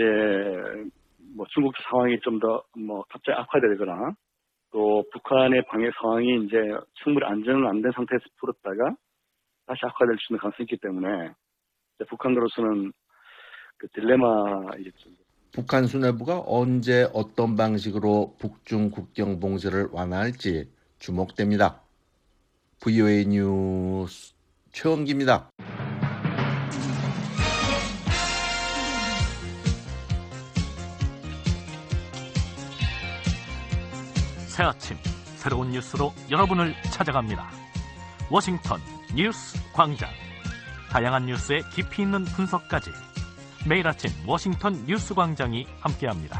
중국 상황이 좀 더 갑자기 악화되거나 또 북한의 방역 상황이 이제 충분히 안정 안 된 상태에서 풀었다가 다시 악화될 수 있는 가능성이 있기 때문에 북한으로서는 그 딜레마이겠죠. 북한 수뇌부가 언제 어떤 방식으로 북중 국경 봉쇄를 완화할지 주목됩니다. VOA 뉴스 최원기입니다. 새 아침 새로운 뉴스로 여러분을 찾아갑니다. 워싱턴 뉴스 광장. 다양한 뉴스의 깊이 있는 분석까지 매일 아침 워싱턴 뉴스 광장이 함께합니다.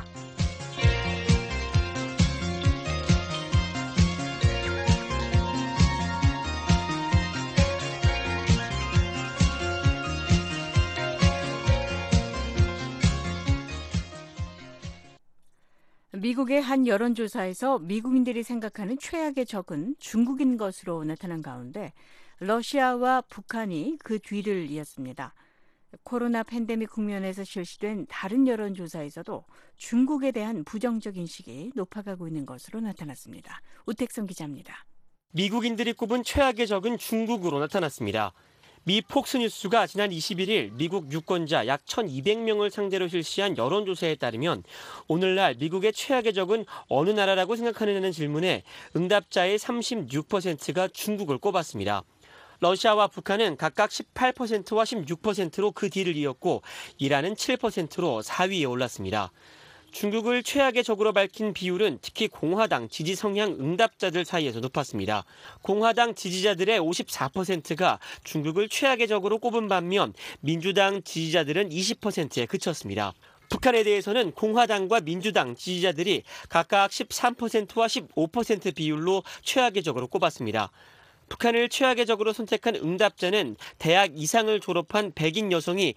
미국의 한 여론조사에서 미국인들이 생각하는 최악의 적은 중국인 것으로 나타난 가운데 러시아와 북한이 그 뒤를 이었습니다. 코로나 팬데믹 국면에서 실시된 다른 여론조사에서도 중국에 대한 부정적 인식이 높아가고 있는 것으로 나타났습니다. 우택성 기자입니다. 미국인들이 꼽은 최악의 적은 중국으로 나타났습니다. 미 폭스뉴스가 지난 21일 미국 유권자 약 1,200명을 상대로 실시한 여론조사에 따르면 오늘날 미국의 최악의 적은 어느 나라라고 생각하느냐는 질문에 응답자의 36%가 중국을 꼽았습니다. 러시아와 북한은 각각 18%와 16%로 그 뒤를 이었고 이란은 7%로 4위에 올랐습니다. 중국을 최악의 적으로 밝힌 비율은 특히 공화당 지지 성향 응답자들 사이에서 높았습니다. 공화당 지지자들의 54%가 중국을 최악의 적으로 꼽은 반면 민주당 지지자들은 20%에 그쳤습니다. 북한에 대해서는 공화당과 민주당 지지자들이 각각 13%와 15% 비율로 최악의 적으로 꼽았습니다. 북한을 최악의 적으로 선택한 응답자는 대학 이상을 졸업한 백인 여성이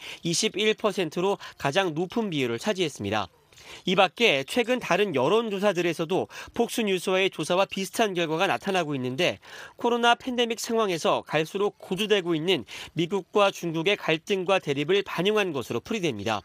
21%로 가장 높은 비율을 차지했습니다. 이 밖에 최근 다른 여론조사들에서도 폭스뉴스와의 조사와 비슷한 결과가 나타나고 있는데 코로나 팬데믹 상황에서 갈수록 고조되고 있는 미국과 중국의 갈등과 대립을 반영한 것으로 풀이됩니다.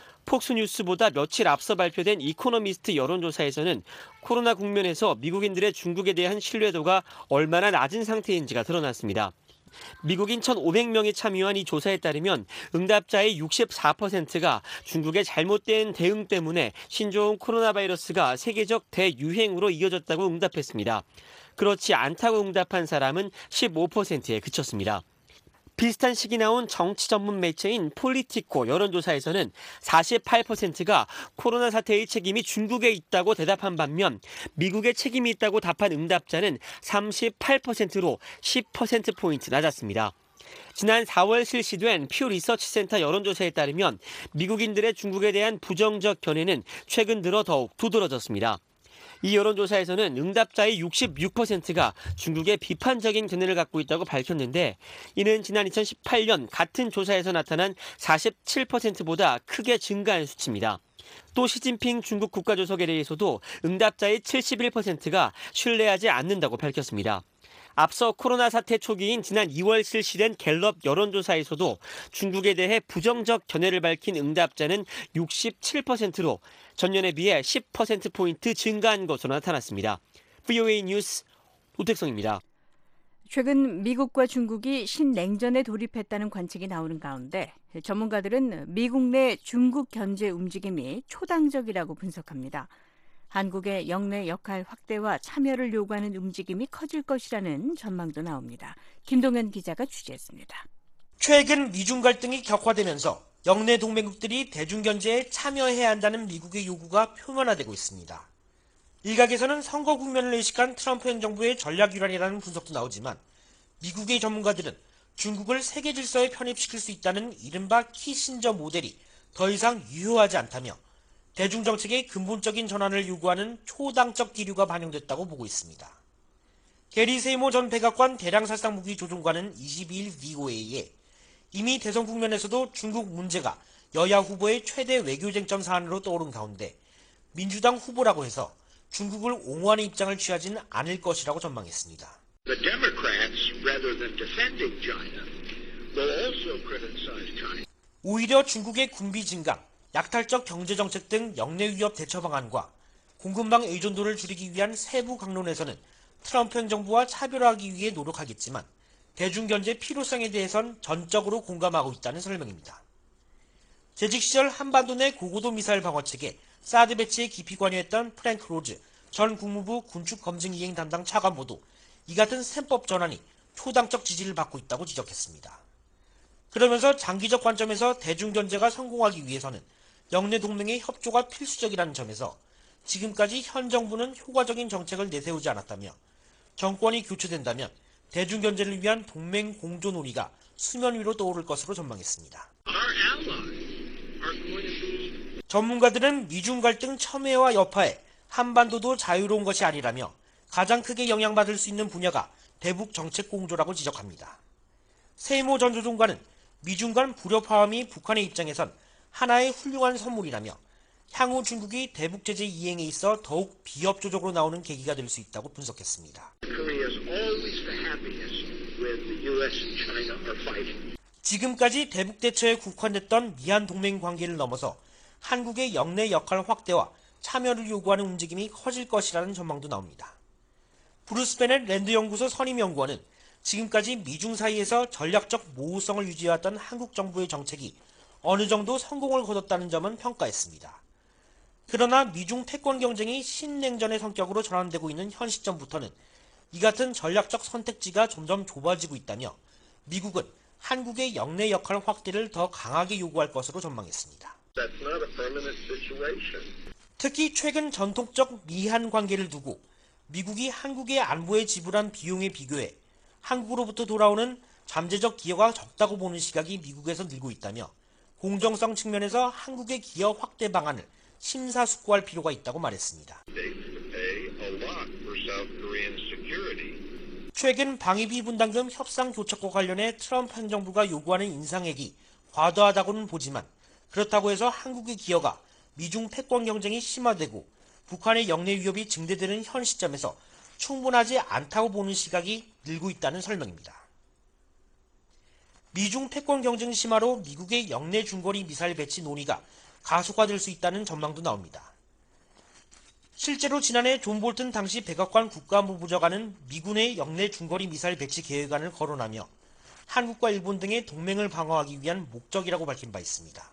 폭스뉴스보다 며칠 앞서 발표된 이코노미스트 여론조사에서는 코로나 국면에서 미국인들의 중국에 대한 신뢰도가 얼마나 낮은 상태인지가 드러났습니다. 미국인 1,500명이 참여한 이 조사에 따르면 응답자의 64%가 중국의 잘못된 대응 때문에 신종 코로나 바이러스가 세계적 대유행으로 이어졌다고 응답했습니다. 그렇지 않다고 응답한 사람은 15%에 그쳤습니다. 비슷한 시기 나온 정치 전문 매체인 폴리티코 여론조사에서는 48%가 코로나 사태의 책임이 중국에 있다고 대답한 반면 미국의 책임이 있다고 답한 응답자는 38%로 10%포인트 낮았습니다. 지난 4월 실시된 퓨 리서치 센터 여론조사에 따르면 미국인들의 중국에 대한 부정적 견해는 최근 들어 더욱 두드러졌습니다. 이 여론조사에서는 응답자의 66%가 중국에 비판적인 견해를 갖고 있다고 밝혔는데 이는 지난 2018년 같은 조사에서 나타난 47%보다 크게 증가한 수치입니다. 또 시진핑 중국 국가주석에 대해서도 응답자의 71%가 신뢰하지 않는다고 밝혔습니다. 앞서 코로나 사태 초기인 지난 2월 실시된 갤럽 여론조사에서도 중국에 대해 부정적 견해를 밝힌 응답자는 67%로 전년에 비해 10%포인트 증가한 것으로 나타났습니다. VOA 뉴스 우택성입니다. 최근 미국과 중국이 신냉전에 돌입했다는 관측이 나오는 가운데 전문가들은 미국 내 중국 견제 움직임이 초당적이라고 분석합니다. 한국의 영내 역할 확대와 참여를 요구하는 움직임이 커질 것이라는 전망도 나옵니다. 김동현 기자가 취재했습니다. 최근 미중 갈등이 격화되면서 영내 동맹국들이 대중견제에 참여해야 한다는 미국의 요구가 표면화되고 있습니다. 일각에서는 선거 국면을 의식한 트럼프 행정부의 전략 유란이라는 분석도 나오지만 미국의 전문가들은 중국을 세계 질서에 편입시킬 수 있다는 이른바 키신저 모델이 더 이상 유효하지 않다며 대중정책의 근본적인 전환을 요구하는 초당적 기류가 반영됐다고 보고 있습니다. 게리 세이모 전 백악관 대량살상무기 조종관은 22일 VOA에 이미 대선 국면에서도 중국 문제가 여야 후보의 최대 외교쟁점 사안으로 떠오른 가운데 민주당 후보라고 해서 중국을 옹호하는 입장을 취하지는 않을 것이라고 전망했습니다. The Democrats, rather than defending China, will also criticize China. 오히려 중국의 군비 증강, 약탈적 경제정책 등 영내 위협 대처 방안과 공급망 의존도를 줄이기 위한 세부 강론에서는 트럼프 행정부와 차별화하기 위해 노력하겠지만 대중견제 필요성에 대해선 전적으로 공감하고 있다는 설명입니다. 재직 시절 한반도 내 고고도 미사일 방어책에 사드 배치에 깊이 관여했던 프랭크 로즈 전 국무부 군축검증이행 담당 차관보도 이 같은 셈법 전환이 초당적 지지를 받고 있다고 지적했습니다. 그러면서 장기적 관점에서 대중견제가 성공하기 위해서는 영내 동맹의 협조가 필수적이라는 점에서 지금까지 현 정부는 효과적인 정책을 내세우지 않았다며 정권이 교체된다면 대중경제를 위한 동맹 공조 논의가 수면 위로 떠오를 것으로 전망했습니다. 전문가들은 미중 갈등 첨예와 여파에 한반도도 자유로운 것이 아니라며 가장 크게 영향받을 수 있는 분야가 대북 정책 공조라고 지적합니다. 세모 전 조종관은 미중 간 불협화음이 북한의 입장에선 하나의 훌륭한 선물이라며 향후 중국이 대북 제재 이행에 있어 더욱 비협조적으로 나오는 계기가 될 수 있다고 분석했습니다. 지금까지 대북 대처에 국한됐던 미한 동맹 관계를 넘어서 한국의 영내 역할 확대와 참여를 요구하는 움직임이 커질 것이라는 전망도 나옵니다. 브루스 베넷 랜드 연구소 선임 연구원은 지금까지 미중 사이에서 전략적 모호성을 유지해왔던 한국 정부의 정책이 어느 정도 성공을 거뒀다는 점은 평가했습니다. 그러나 미중 패권 경쟁이 신냉전의 성격으로 전환되고 있는 현 시점부터는 이 같은 전략적 선택지가 점점 좁아지고 있다며 미국은 한국의 영내 역할 확대를 더 강하게 요구할 것으로 전망했습니다. 특히 최근 전통적 미한 관계를 두고 미국이 한국의 안보에 지불한 비용에 비교해 한국으로부터 돌아오는 잠재적 기여가 적다고 보는 시각이 미국에서 늘고 있다며 공정성 측면에서 한국의 기여 확대 방안을 심사숙고할 필요가 있다고 말했습니다. 최근 방위비 분담금 협상 교착과 관련해 트럼프 행정부가 요구하는 인상액이 과도하다고는 보지만 그렇다고 해서 한국의 기여가 미중 패권 경쟁이 심화되고 북한의 영내 위협이 증대되는 현 시점에서 충분하지 않다고 보는 시각이 늘고 있다는 설명입니다. 미중 패권 경쟁 심화로 미국의 영내 중거리 미사일 배치 논의가 가속화될 수 있다는 전망도 나옵니다. 실제로 지난해 존 볼튼 당시 백악관 국가안보부장관은 미군의 영내 중거리 미사일 배치 계획안을 거론하며 한국과 일본 등의 동맹을 방어하기 위한 목적이라고 밝힌 바 있습니다.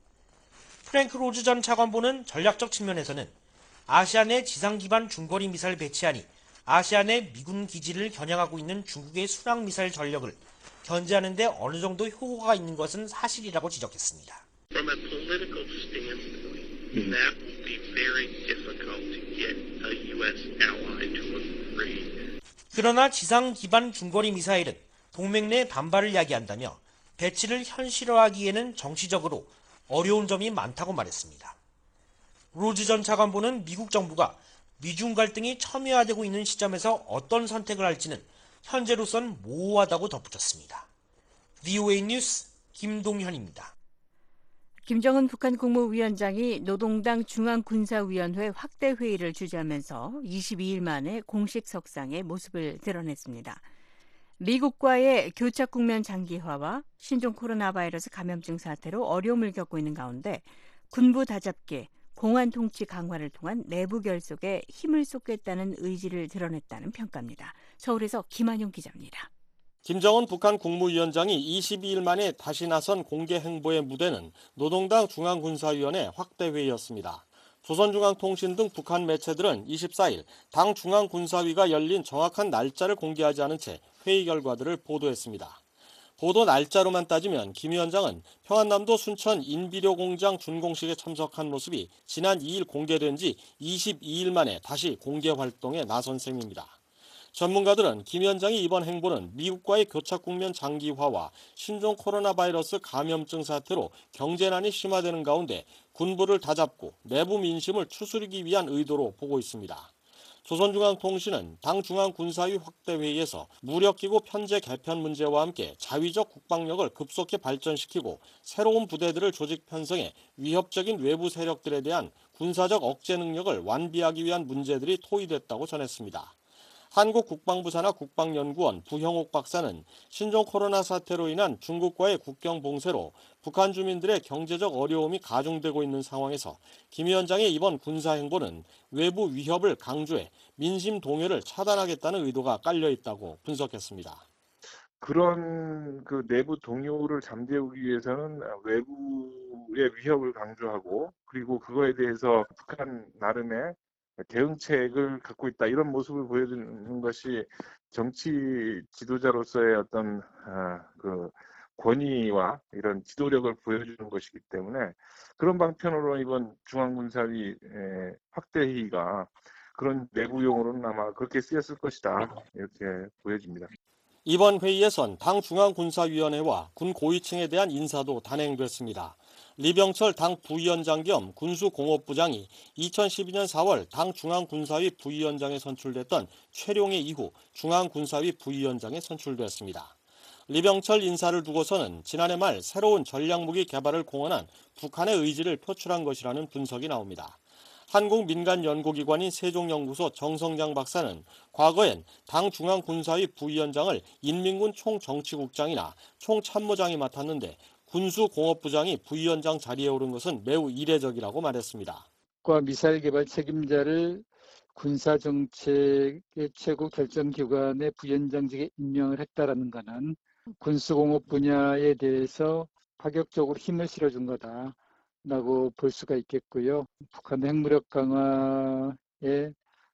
프랭크 로즈 전 차관보는 전략적 측면에서는 아시아내 지상 기반 중거리 미사일 배치안이 아시아내 미군 기지를 겨냥하고 있는 중국의 순항 미사일 전력을 견제하는 데 어느 정도 효과가 있는 것은 사실이라고 지적했습니다. From a political standpoint, that will be very difficult to get a U.S. ally to agree. 그러나 지상 기반 중거리 미사일은 동맹 내 반발을 야기한다며 배치를 현실화하기에는 정치적으로 어려운 점이 많다고 말했습니다. 로즈 전 차관보는 미국 정부가 미중 갈등이 첨예화되고 있는 시점에서 어떤 선택을 할지는 현재로선 모호하다고 덧붙였습니다. VOA 뉴스 김동현입니다. 김정은 북한 국무위원장이 노동당 중앙군사위원회 확대 회의를 주재하면서 22일 만에 공식 석상에 모습을 드러냈습니다. 미국과의 교착 국면 장기화와 신종 코로나 바이러스 감염증 사태로 어려움을 겪고 있는 가운데 군부 다잡기, 공안 통치 강화를 통한 내부 결속에 힘을 쏟겠다는 의지를 드러냈다는 평가입니다. 서울에서 김한용 기자입니다. 김정은 북한 국무위원장이 22일 만에 다시 나선 공개 행보의 무대는 노동당 중앙군사위원회 확대회의였습니다. 조선중앙통신 등 북한 매체들은 24일 당 중앙군사위가 열린 정확한 날짜를 공개하지 않은 채 회의 결과들을 보도했습니다. 보도 날짜로만 따지면 김 위원장은 평안남도 순천 인비료 공장 준공식에 참석한 모습이 지난 2일 공개된 지 22일 만에 다시 공개 활동에 나선 셈입니다. 전문가들은 김 위원장의 이번 행보는 미국과의 교착 국면 장기화와 신종 코로나 바이러스 감염증 사태로 경제난이 심화되는 가운데 군부를 다잡고 내부 민심을 추스르기 위한 의도로 보고 있습니다. 조선중앙통신은 당 중앙군사위 확대회의에서 무력기구 편제 개편 문제와 함께 자위적 국방력을 급속히 발전시키고 새로운 부대들을 조직 편성해 위협적인 외부 세력들에 대한 군사적 억제 능력을 완비하기 위한 문제들이 토의됐다고 전했습니다. 한국국방부산하 국방연구원 부형옥 박사는 신종 코로나 사태로 인한 중국과의 국경 봉쇄로 북한 주민들의 경제적 어려움이 가중되고 있는 상황에서 김 위원장의 이번 군사행보는 외부 위협을 강조해 민심 동요를 차단하겠다는 의도가 깔려 있다고 분석했습니다. 그런 내부 동요를 잠재우기 위해서는 외부의 위협을 강조하고 그리고 그거에 대해서 북한 나름의 대응책을 갖고 있다 이런 모습을 보여주는 것이 정치 지도자로서의 어떤 권위와 이런 지도력을 보여주는 것이기 때문에 그런 방편으로 이번 중앙군사위 확대 회의가 그런 내부용으로는 아마 그렇게 쓰였을 것이다 이렇게 보여집니다. 이번 회의에선 당 중앙군사위원회와 군 고위층에 대한 인사도 단행됐습니다. 리병철 당 부위원장 겸 군수공업부장이 2012년 4월 당 중앙군사위 부위원장에 선출됐던 최룡해 이후 중앙군사위 부위원장에 선출됐습니다. 리병철 인사를 두고서는 지난해 말 새로운 전략무기 개발을 공언한 북한의 의지를 표출한 것이라는 분석이 나옵니다. 한국민간연구기관인 세종연구소 정성장 박사는 과거엔 당 중앙군사위 부위원장을 인민군 총정치국장이나 총참모장이 맡았는데 군수공업부장이 부위원장 자리에 오른 것은 매우 이례적이라고 말했습니다. 과 미사일 개발 책임자를 군사정책의 최고 결정기관의 부위원장직에 임명을 했다라는 것은 군수공업 분야에 대해서 파격적으로 힘을 실어준 거다라고 볼 수가 있겠고요. 북한의 핵무력 강화에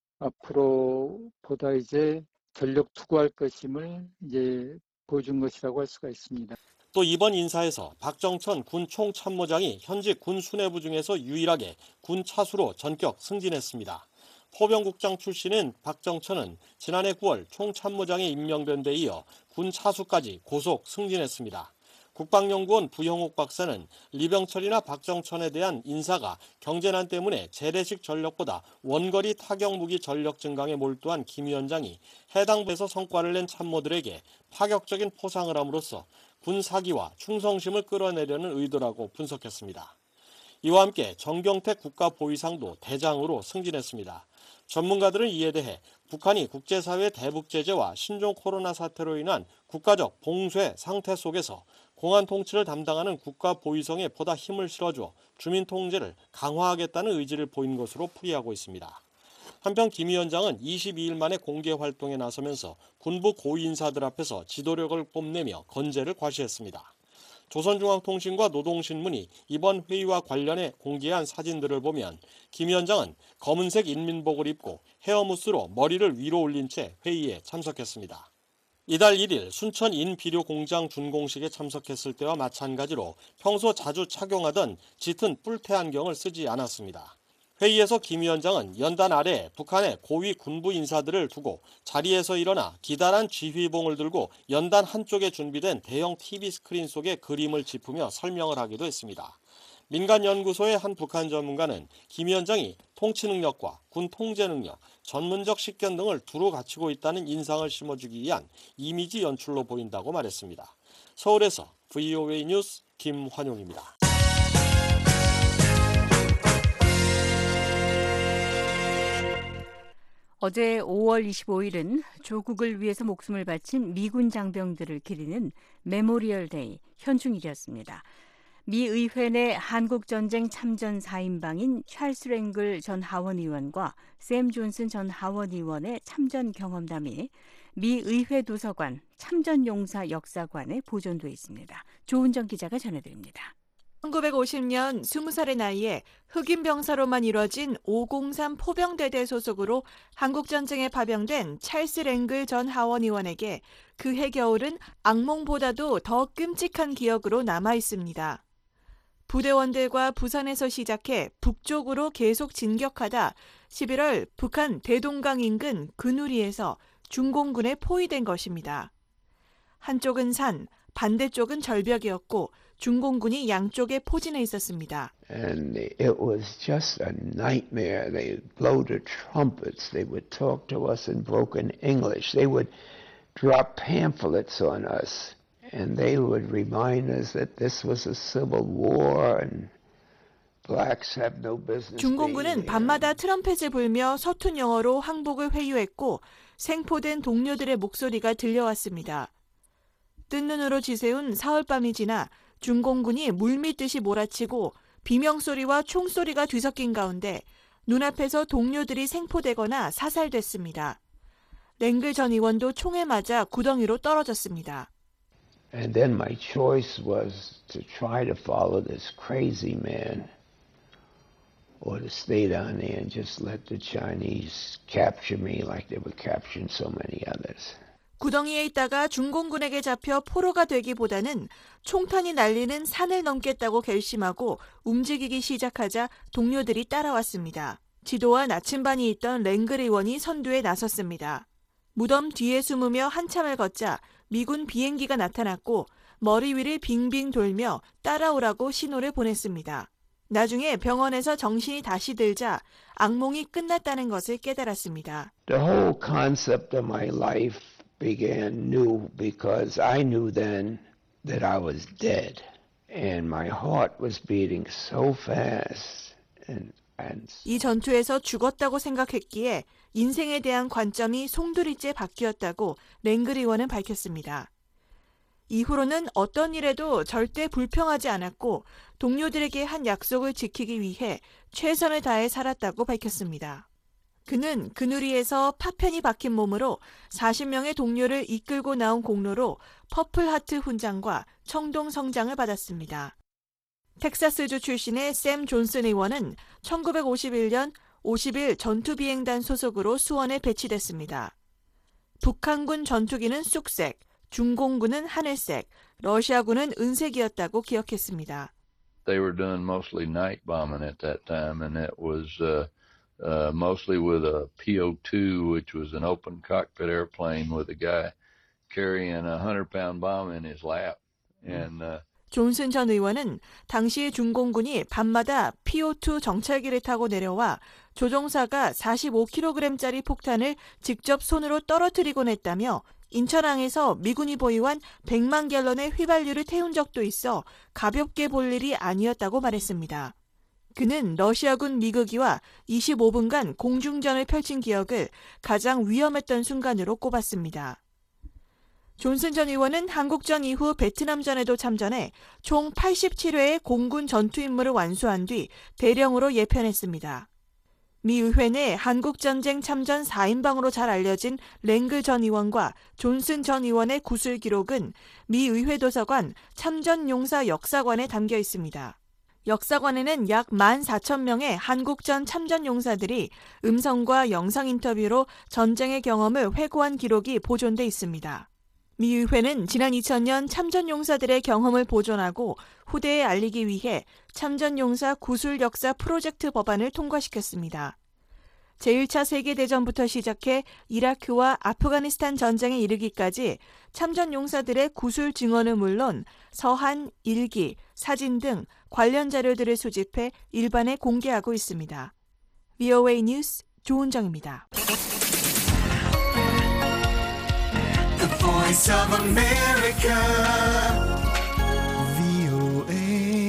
앞으로 보다 이제 전력 투구할 것임을 이제 보여준 것이라고 할 수가 있습니다. 또 이번 인사에서 박정천 군 총참모장이 현직 군 수뇌부 중에서 유일하게 군 차수로 전격 승진했습니다. 포병국장 출신인 박정천은 지난해 9월 총참모장에 임명된 데 이어 군 차수까지 고속 승진했습니다. 국방연구원 부영욱 박사는 리병철이나 박정천에 대한 인사가 경제난 때문에 재래식 전력보다 원거리 타격무기 전력 증강에 몰두한 김 위원장이 해당 부에서 성과를 낸 참모들에게 파격적인 포상을 함으로써 군 사기와 충성심을 끌어내려는 의도라고 분석했습니다. 이와 함께 정경택 국가보위상도 대장으로 승진했습니다. 전문가들은 이에 대해 북한이 국제사회 대북 제재와 신종 코로나 사태로 인한 국가적 봉쇄 상태 속에서 공안 통치를 담당하는 국가보위성에 보다 힘을 실어줘 주민 통제를 강화하겠다는 의지를 보인 것으로 풀이하고 있습니다. 한편 김 위원장은 22일 만에 공개 활동에 나서면서 군부 고위 인사들 앞에서 지도력을 뽐내며 건재를 과시했습니다. 조선중앙통신과 노동신문이 이번 회의와 관련해 공개한 사진들을 보면 김 위원장은 검은색 인민복을 입고 헤어무스로 머리를 위로 올린 채 회의에 참석했습니다. 이달 1일 순천 인비료공장 준공식에 참석했을 때와 마찬가지로 평소 자주 착용하던 짙은 뿔테 안경을 쓰지 않았습니다. 회의에서 김 위원장은 연단 아래 북한의 고위 군부 인사들을 두고 자리에서 일어나 기다란 지휘봉을 들고 연단 한쪽에 준비된 대형 TV 스크린 속에 그림을 짚으며 설명을 하기도 했습니다. 민간연구소의 한 북한 전문가는 김 위원장이 통치 능력과 군 통제 능력, 전문적 식견 등을 두루 갖추고 있다는 인상을 심어주기 위한 이미지 연출로 보인다고 말했습니다. 서울에서 VOA 뉴스 김환용입니다. 어제 5월 25일은 조국을 위해서 목숨을 바친 미군 장병들을 기리는 메모리얼 데이 현충일이었습니다. 미 의회 내 한국전쟁 참전 4인방인 찰스 랭글 전 하원의원과 샘 존슨 전 하원의원의 참전 경험담이 미 의회 도서관 참전용사 역사관에 보존돼 있습니다. 조은정 기자가 전해드립니다. 1950년 20살의 나이에 흑인 병사로만 이뤄진 503 포병대대 소속으로 한국전쟁에 파병된 찰스 랭글 전 하원의원에게 그해 겨울은 악몽보다도 더 끔찍한 기억으로 남아 있습니다. 부대원들과 부산에서 시작해 북쪽으로 계속 진격하다 11월 북한 대동강 인근 근우리에서 중공군에 포위된 것입니다. 한쪽은 산, 반대쪽은 절벽이었고 중공군이 양쪽에 포진해 있었습니다. And it was just a nightmare. They blow the trumpets. They would talk to us in broken English. They would drop pamphlets on us. And they would remind us that this was a civil war and blacks have no business. 중공군은 밤마다 트럼펫을 불며 서툰 영어로 항복을 회유했고 생포된 동료들의 목소리가 들려왔습니다. 뜬 눈으로 지새운 사흘밤이 지나 중공군이 물밀듯이 몰아치고 비명소리와 총소리가 뒤섞인 가운데 눈앞에서 동료들이 생포되거나 사살됐습니다. 랭글 전 의원도 총에 맞아 구덩이로 떨어졌습니다. And then my choice was to try to follow this crazy man or to stay down there and just let the Chinese capture me like they were capturing so many others. 구덩이에 있다가 중공군에게 잡혀 포로가 되기보다는 총탄이 날리는 산을 넘겠다고 결심하고 움직이기 시작하자 동료들이 따라왔습니다. 지도와 나침반이 있던 랭글 의원이 선두에 나섰습니다. 무덤 뒤에 숨으며 한참을 걷자 미군 비행기가 나타났고 머리 위를 빙빙 돌며 따라오라고 신호를 보냈습니다. 나중에 병원에서 정신이 다시 들자 악몽이 끝났다는 것을 깨달았습니다. The whole concept of my life began new because I knew then that I was dead and my heart was beating so fast and 이 전투에서 죽었다고 생각했기에 인생에 대한 관점이 송두리째 바뀌었다고 랭글 의원은 밝혔습니다. 이후로는 어떤 일에도 절대 불평하지 않았고 동료들에게 한 약속을 지키기 위해 최선을 다해 살았다고 밝혔습니다. 그는 그누리에서 파편이 박힌 몸으로 40명의 동료를 이끌고 나온 공로로 퍼플하트 훈장과 청동 성장을 받았습니다. 텍사스주 출신의 샘 존슨 의원은 1951년 50일 전투비행단 소속으로 수원에 배치됐습니다. 북한군 전투기는 쑥색, 중공군은 하늘색, 러시아군은 은색이었다고 기억했습니다. They were doing mostly night bombing at that time, and it was mostly with a PO-2, which was an open cockpit airplane with a guy carrying a 100-pound bomb in his lap. And 존슨 전 의원은 당시 중공군이 밤마다 PO2 정찰기를 타고 내려와 조종사가 45kg짜리 폭탄을 직접 손으로 떨어뜨리곤 했다며 인천항에서 미군이 보유한 100만 갤런의 휘발유를 태운 적도 있어 가볍게 볼 일이 아니었다고 말했습니다. 그는 러시아군 미그기와 25분간 공중전을 펼친 기억을 가장 위험했던 순간으로 꼽았습니다. 존슨 전 의원은 한국전 이후 베트남전에도 참전해 총 87회의 공군 전투 임무를 완수한 뒤 대령으로 예편했습니다. 미 의회 내 한국전쟁 참전 4인방으로 잘 알려진 랭글 전 의원과 존슨 전 의원의 구술 기록은 미 의회 도서관 참전용사 역사관에 담겨 있습니다. 역사관에는 약 14,000명의 한국전 참전용사들이 음성과 영상 인터뷰로 전쟁의 경험을 회고한 기록이 보존돼 있습니다. 미 의회는 지난 2000년 참전용사들의 경험을 보존하고 후대에 알리기 위해 참전용사 구술 역사 프로젝트 법안을 통과시켰습니다. 제1차 세계대전부터 시작해 이라크와 아프가니스탄 전쟁에 이르기까지 참전용사들의 구술 증언은 물론 서한, 일기, 사진 등 관련 자료들을 수집해 일반에 공개하고 있습니다. VOA 뉴스 조은정입니다. The Voice of America, VOA.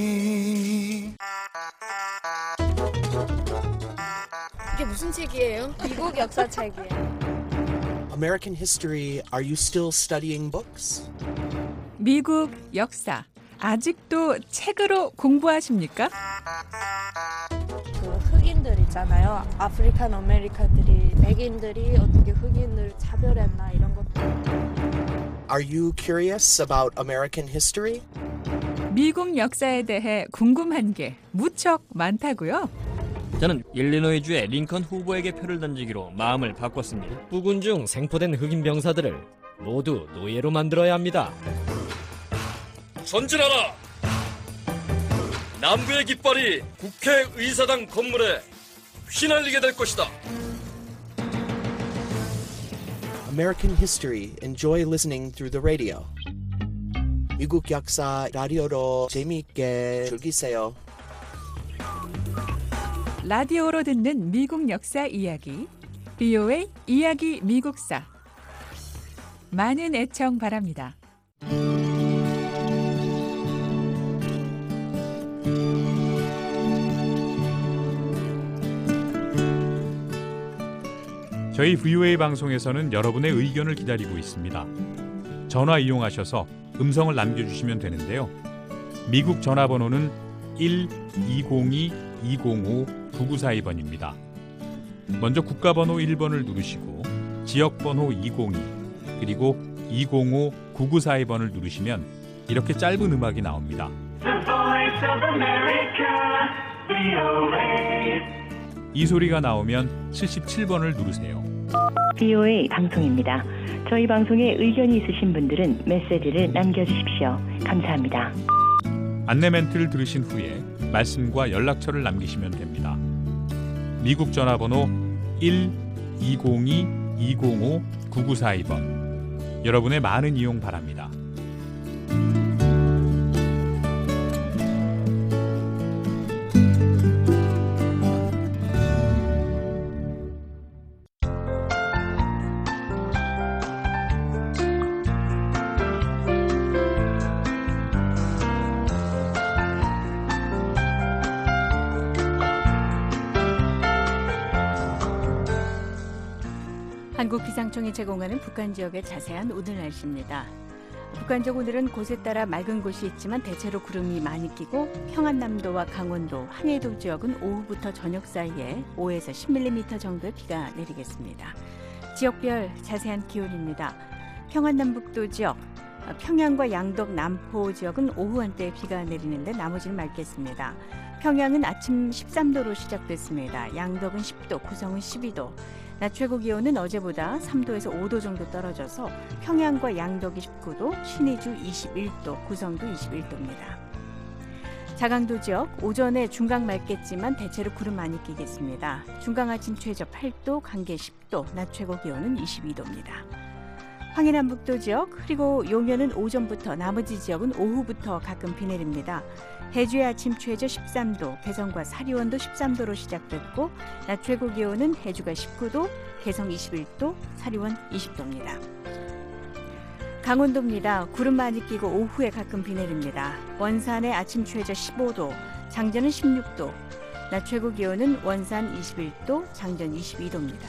이게 무슨 책이에요? 미국 역사 책이에요. American history, are you still studying books? 미국 역사, 아직도 책으로 공부하십니까? 그 흑인들 있잖아요. 아프리칸 아메리카들이 백인들이 어떻게 흑인을 차별했나 이런 것들. Are you curious about American history? 미국 역사에 대해 궁금한 게 무척 많다고요? 저는 일리노이주의 링컨 후보에게 표를 던지기로 마음을 바꿨습니다. 부군 중 생포된 흑인 병사들을 모두 노예로 만들어야 합니다. 전진하라! 남부의 깃발이 국회의사당 건물에 휘날리게 될 것이다. American history, enjoy listening through the radio. 미국 역사 라디오로 재미있게 즐기세요. 라디오로 듣는 미국 역사 이야기, VOA 이야기 미국사. 많은 애청 바랍니다. 저희 VOA 방송에서는 여러분의 의견을 기다리고 있습니다. 전화 이용하셔서 음성을 남겨주시면 되는데요. 미국 전화번호는 1-202-205-9942번입니다. 먼저 국가번호 1번을 누르시고 지역번호 202 그리고 205-9942번을 누르시면 이렇게 짧은 음악이 나옵니다. 이 소리가 나오면 77번을 누르세요. VOA 방송입니다. 저희 방송에 의견이 있으신 분들은 메시지를 남겨주십시오. 감사합니다. 안내 멘트를 들으신 후에 말씀과 연락처를 남기시면 됩니다. 미국 전화번호 1-202-205-9942번. 여러분의 많은 이용 바랍니다. 한국기상청이 제공하는 북한 지역의 자세한 오늘 날씨입니다. 북한 지역 오늘은 곳에 따라 맑은 곳이 있지만 대체로 구름이 많이 끼고 평안남도와 강원도, 항해도 지역은 오후부터 저녁 사이에 5에서 10mm 정도의 비가 내리겠습니다. 지역별 자세한 기온입니다. 평안남북도 지역, 평양과 양덕, 남포 지역은 오후 한때 비가 내리는데 나머지는 맑겠습니다. 평양은 아침 13도로 시작됐습니다. 양덕은 10도, 구성은 12도. 낮 최고 기온은 어제보다 3도에서 5도 정도 떨어져서 평양과 양덕이 19도, 신의주 21도, 구성도 21도입니다. 자강도 지역, 오전에 중강 맑겠지만 대체로 구름 많이 끼겠습니다. 중강 아침 최저 8도, 강계 10도, 낮 최고 기온은 22도입니다. 황해남북도 지역, 그리고 용현은 오전부터, 나머지 지역은 오후부터 가끔 비 내립니다. 해주의 아침 최저 13도, 개성과 사리원도 13도로 시작됐고 낮 최고 기온은 해주가 19도, 개성 21도, 사리원 20도입니다. 강원도입니다. 구름 많이 끼고 오후에 가끔 비 내립니다. 원산의 아침 최저 15도, 장전은 16도, 낮 최고 기온은 원산 21도, 장전 22도입니다.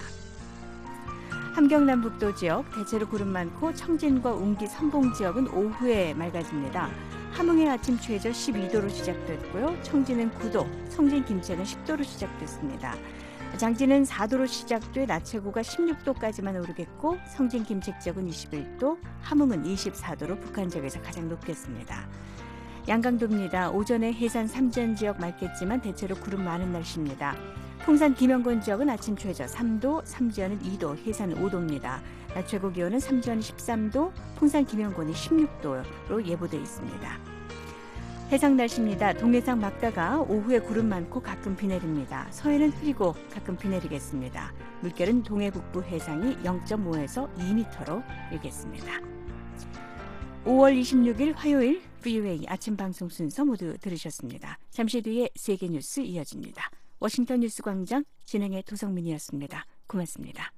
함경남북도 지역, 대체로 구름 많고 청진과 운기, 선봉 지역은 오후에 맑아집니다. 함흥의 아침 최저 12도로 시작됐고요. 청진은 9도, 성진 김천은 10도로 시작됐습니다. 장진은 4도로 시작돼 낮 최고가 16도까지만 오르겠고 성진 김책 지역은 21도, 함흥은 24도로 북한 지역에서 가장 높겠습니다. 양강도입니다. 오전에 해산 삼전 지역 맑겠지만 대체로 구름 많은 날씨입니다. 풍산 김영권 지역은 아침 최저 3도, 삼지연은 2도, 해산은 5도입니다. 낮 최고 기온은 삼지연 13도, 풍산 김영권이 16도로 예보돼 있습니다. 해상 날씨입니다. 동해상 막다가 오후에 구름 많고 가끔 비 내립니다. 서해는 흐리고 가끔 비 내리겠습니다. 물결은 동해 북부 해상이 0.5에서 2m로 일겠습니다. 5월 26일 화요일 VOA 아침 방송 순서 모두 들으셨습니다. 잠시 뒤에 세계 뉴스 이어집니다. 워싱턴 뉴스 광장 진행의 도성민이었습니다. 고맙습니다.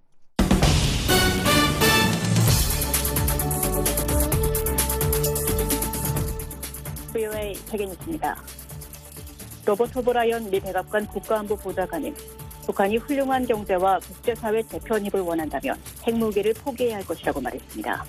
VOA 세계 뉴스입니다. 로버트 오브라이언 미 백악관 국가안보 보좌관은 북한이 훌륭한 경제와 국제사회 재편입을 원한다면 핵무기를 포기해야 할 것이라고 말했습니다.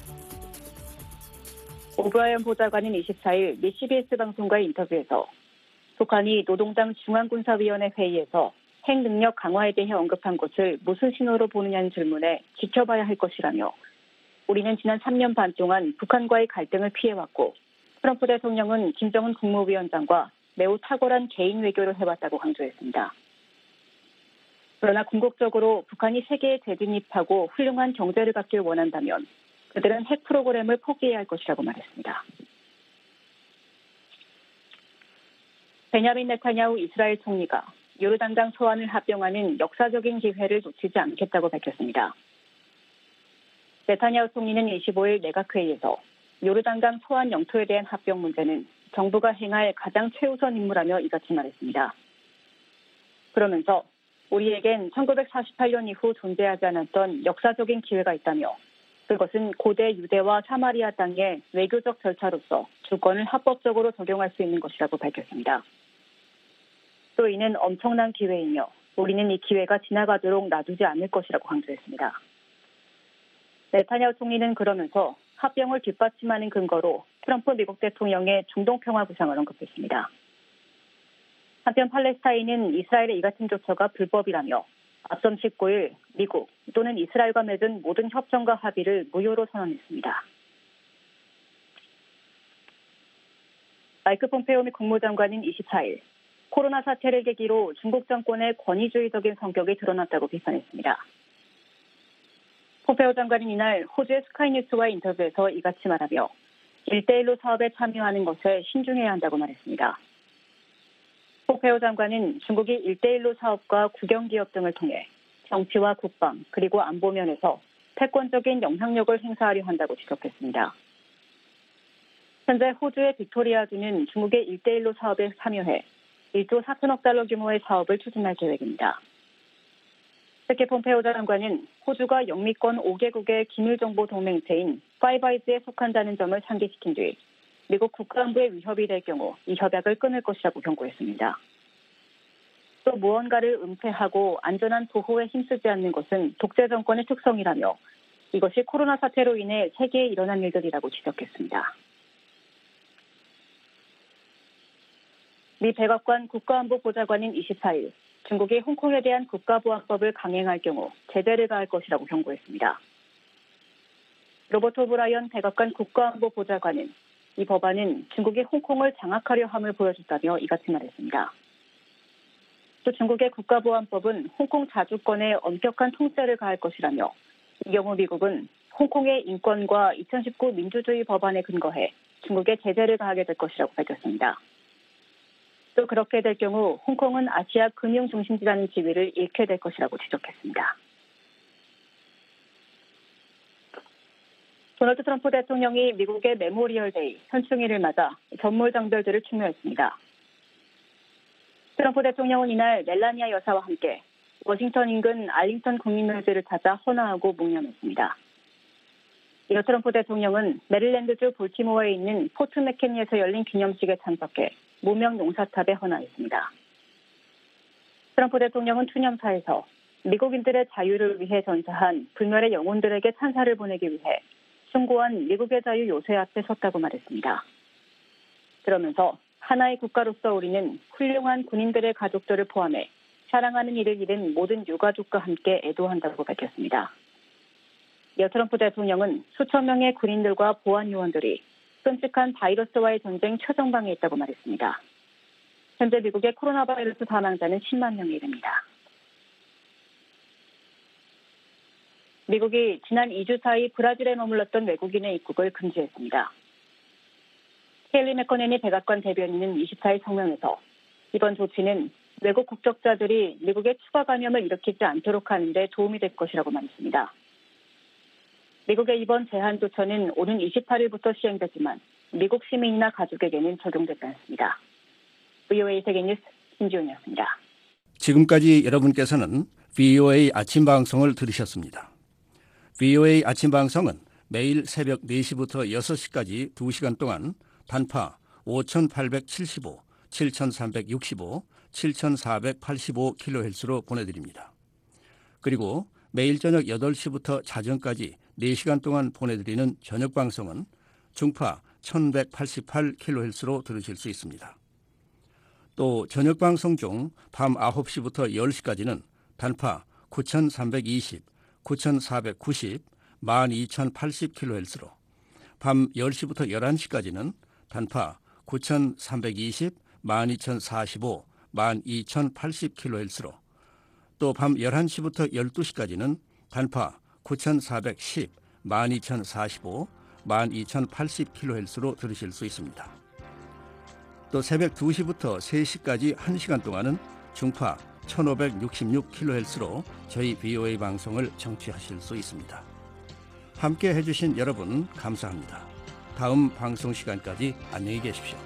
오브라이언 보좌관은 24일 미 CBS 방송과의 인터뷰에서 북한이 노동당 중앙군사위원회 회의에서 핵 능력 강화에 대해 언급한 것을 무슨 신호로 보느냐는 질문에 지켜봐야 할 것이라며 우리는 지난 3년 반 동안 북한과의 갈등을 피해왔고 트럼프 대통령은 김정은 국무위원장과 매우 탁월한 개인 외교를 해왔다고 강조했습니다. 그러나 궁극적으로 북한이 세계에 재진입하고 훌륭한 경제를 갖길 원한다면 그들은 핵 프로그램을 포기해야 할 것이라고 말했습니다. 베냐민 네타냐후 이스라엘 총리가 요르단강 소환을 합병하는 역사적인 기회를 놓치지 않겠다고 밝혔습니다. 네타냐후 총리는 25일 내각회의에서 요르단강 소환 영토에 대한 합병 문제는 정부가 행할 가장 최우선 임무라며 이같이 말했습니다. 그러면서 우리에겐 1948년 이후 존재하지 않았던 역사적인 기회가 있다며 그것은 고대 유대와 사마리아 땅의 외교적 절차로서 주권을 합법적으로 적용할 수 있는 것이라고 밝혔습니다. 또 이는 엄청난 기회이며 우리는 이 기회가 지나가도록 놔두지 않을 것이라고 강조했습니다. 네타냐후 총리는 그러면서 합병을 뒷받침하는 근거로 트럼프 미국 대통령의 중동 평화 구상을 언급했습니다. 한편 팔레스타인은 이스라엘의 이 같은 조처가 불법이라며 앞선 19일 미국 또는 이스라엘과 맺은 모든 협정과 합의를 무효로 선언했습니다. 마이크 폼페오 미 국무장관은 24일 코로나 사태를 계기로 중국 정권의 권위주의적인 성격이 드러났다고 비판했습니다. 폼페오 장관은 이날 호주의 스카이뉴스와의 인터뷰에서 이같이 말하며 1대1로 사업에 참여하는 것에 신중해야 한다고 말했습니다. 폼페오 장관은 중국이 1대1로 사업과 국영기업 등을 통해 정치와 국방 그리고 안보 면에서 패권적인 영향력을 행사하려 한다고 지적했습니다. 현재 호주의 빅토리아주는 중국의 1대1로 사업에 참여해 1조 4천억 달러 규모의 사업을 추진할 계획입니다. 특히 폼페오 장관은 호주가 영미권 5개국의 기밀정보 동맹체인 파이브아이즈에 속한다는 점을 상기시킨 뒤 미국 국가안보에 위협이 될 경우 이 협약을 끊을 것이라고 경고했습니다. 또 무언가를 은폐하고 안전한 보호에 힘쓰지 않는 것은 독재 정권의 특성이라며 이것이 코로나 사태로 인해 세계에 일어난 일들이라고 지적했습니다. 미 백악관 국가안보 보좌관인 24일 중국이 홍콩에 대한 국가보안법을 강행할 경우 제재를 가할 것이라고 경고했습니다. 로버트 오브라이언 백악관 국가안보 보좌관은 이 법안은 중국이 홍콩을 장악하려 함을 보여줬다며 이같이 말했습니다. 또 중국의 국가보안법은 홍콩 자주권에 엄격한 통제를 가할 것이라며 이 경우 미국은 홍콩의 인권과 2019 민주주의 법안에 근거해 중국에 제재를 가하게 될 것이라고 밝혔습니다. 또 그렇게 될 경우 홍콩은 아시아 금융 중심지라는 지위를 잃게 될 것이라고 지적했습니다. 도널드 트럼프 대통령이 미국의 메모리얼 데이 현충일을 맞아 선물 장별들을 추모했습니다. 트럼프 대통령은 이날 멜라니아 여사와 함께 워싱턴 인근 알링턴 국민묘지를 찾아 헌화하고 묵념했습니다. 이어 트럼프 대통령은 메릴랜드주 볼티모어에 있는 포트 맥케니에서 열린 기념식에 참석해 무명 농사탑에 헌화했습니다. 트럼프 대통령은 추념사에서 미국인들의 자유를 위해 전사한 불멸의 영혼들에게 찬사를 보내기 위해 숭고한 미국의 자유 요새 앞에 섰다고 말했습니다. 그러면서 하나의 국가로서 우리는 훌륭한 군인들의 가족들을 포함해 사랑하는 이를 잃은 모든 유가족과 함께 애도한다고 밝혔습니다. 이어 트럼프 대통령은 수천 명의 군인들과 보안 요원들이 끔찍한 바이러스와의 전쟁 최전방에 있다고 말했습니다. 현재 미국의 코로나 바이러스 사망자는 10만 명에 이릅니다. 미국이 지난 2주 사이 브라질에 머물렀던 외국인의 입국을 금지했습니다. 켈리 맥커넨이 백악관 대변인은 24일 성명에서 이번 조치는 외국 국적자들이 미국에 추가 감염을 일으키지 않도록 하는 데 도움이 될 것이라고 말했습니다. 미국의 이번 제한 조처는 오는 28일부터 시행되지만 미국 시민이나 가족에게는 적용되지 않습니다. VOA 세계뉴스 김지훈이었습니다. 지금까지 여러분께서는 VOA 아침 방송을 들으셨습니다. VOA 아침 방송은 매일 새벽 4시부터 6시까지 2시간 동안 단파 5875, 7365, 7485kHz로 보내드립니다. 그리고 매일 저녁 8시부터 자정까지 4시간 동안 보내드리는 저녁 방송은 중파 1188kHz로 들으실 수 있습니다. 또 저녁 방송 중 밤 9시부터 10시까지는 단파 9320, 9490, 12080kHz로 밤 10시부터 11시까지는 단파 9320, 12045, 12080kHz로 또 밤 11시부터 12시까지는 단파 9410, 12045, 12080kHz로 들으실 수 있습니다. 또 새벽 2시부터 3시까지 1시간 동안은 중파 1566kHz로 저희 VOA 방송을 청취하실 수 있습니다. 함께 해주신 여러분 감사합니다. 다음 방송 시간까지 안녕히 계십시오.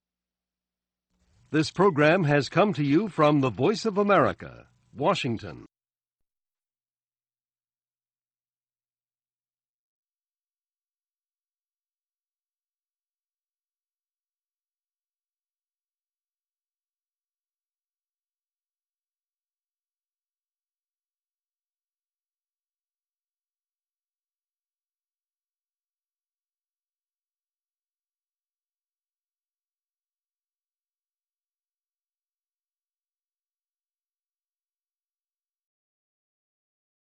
This program has come to you from the Voice of America, Washington.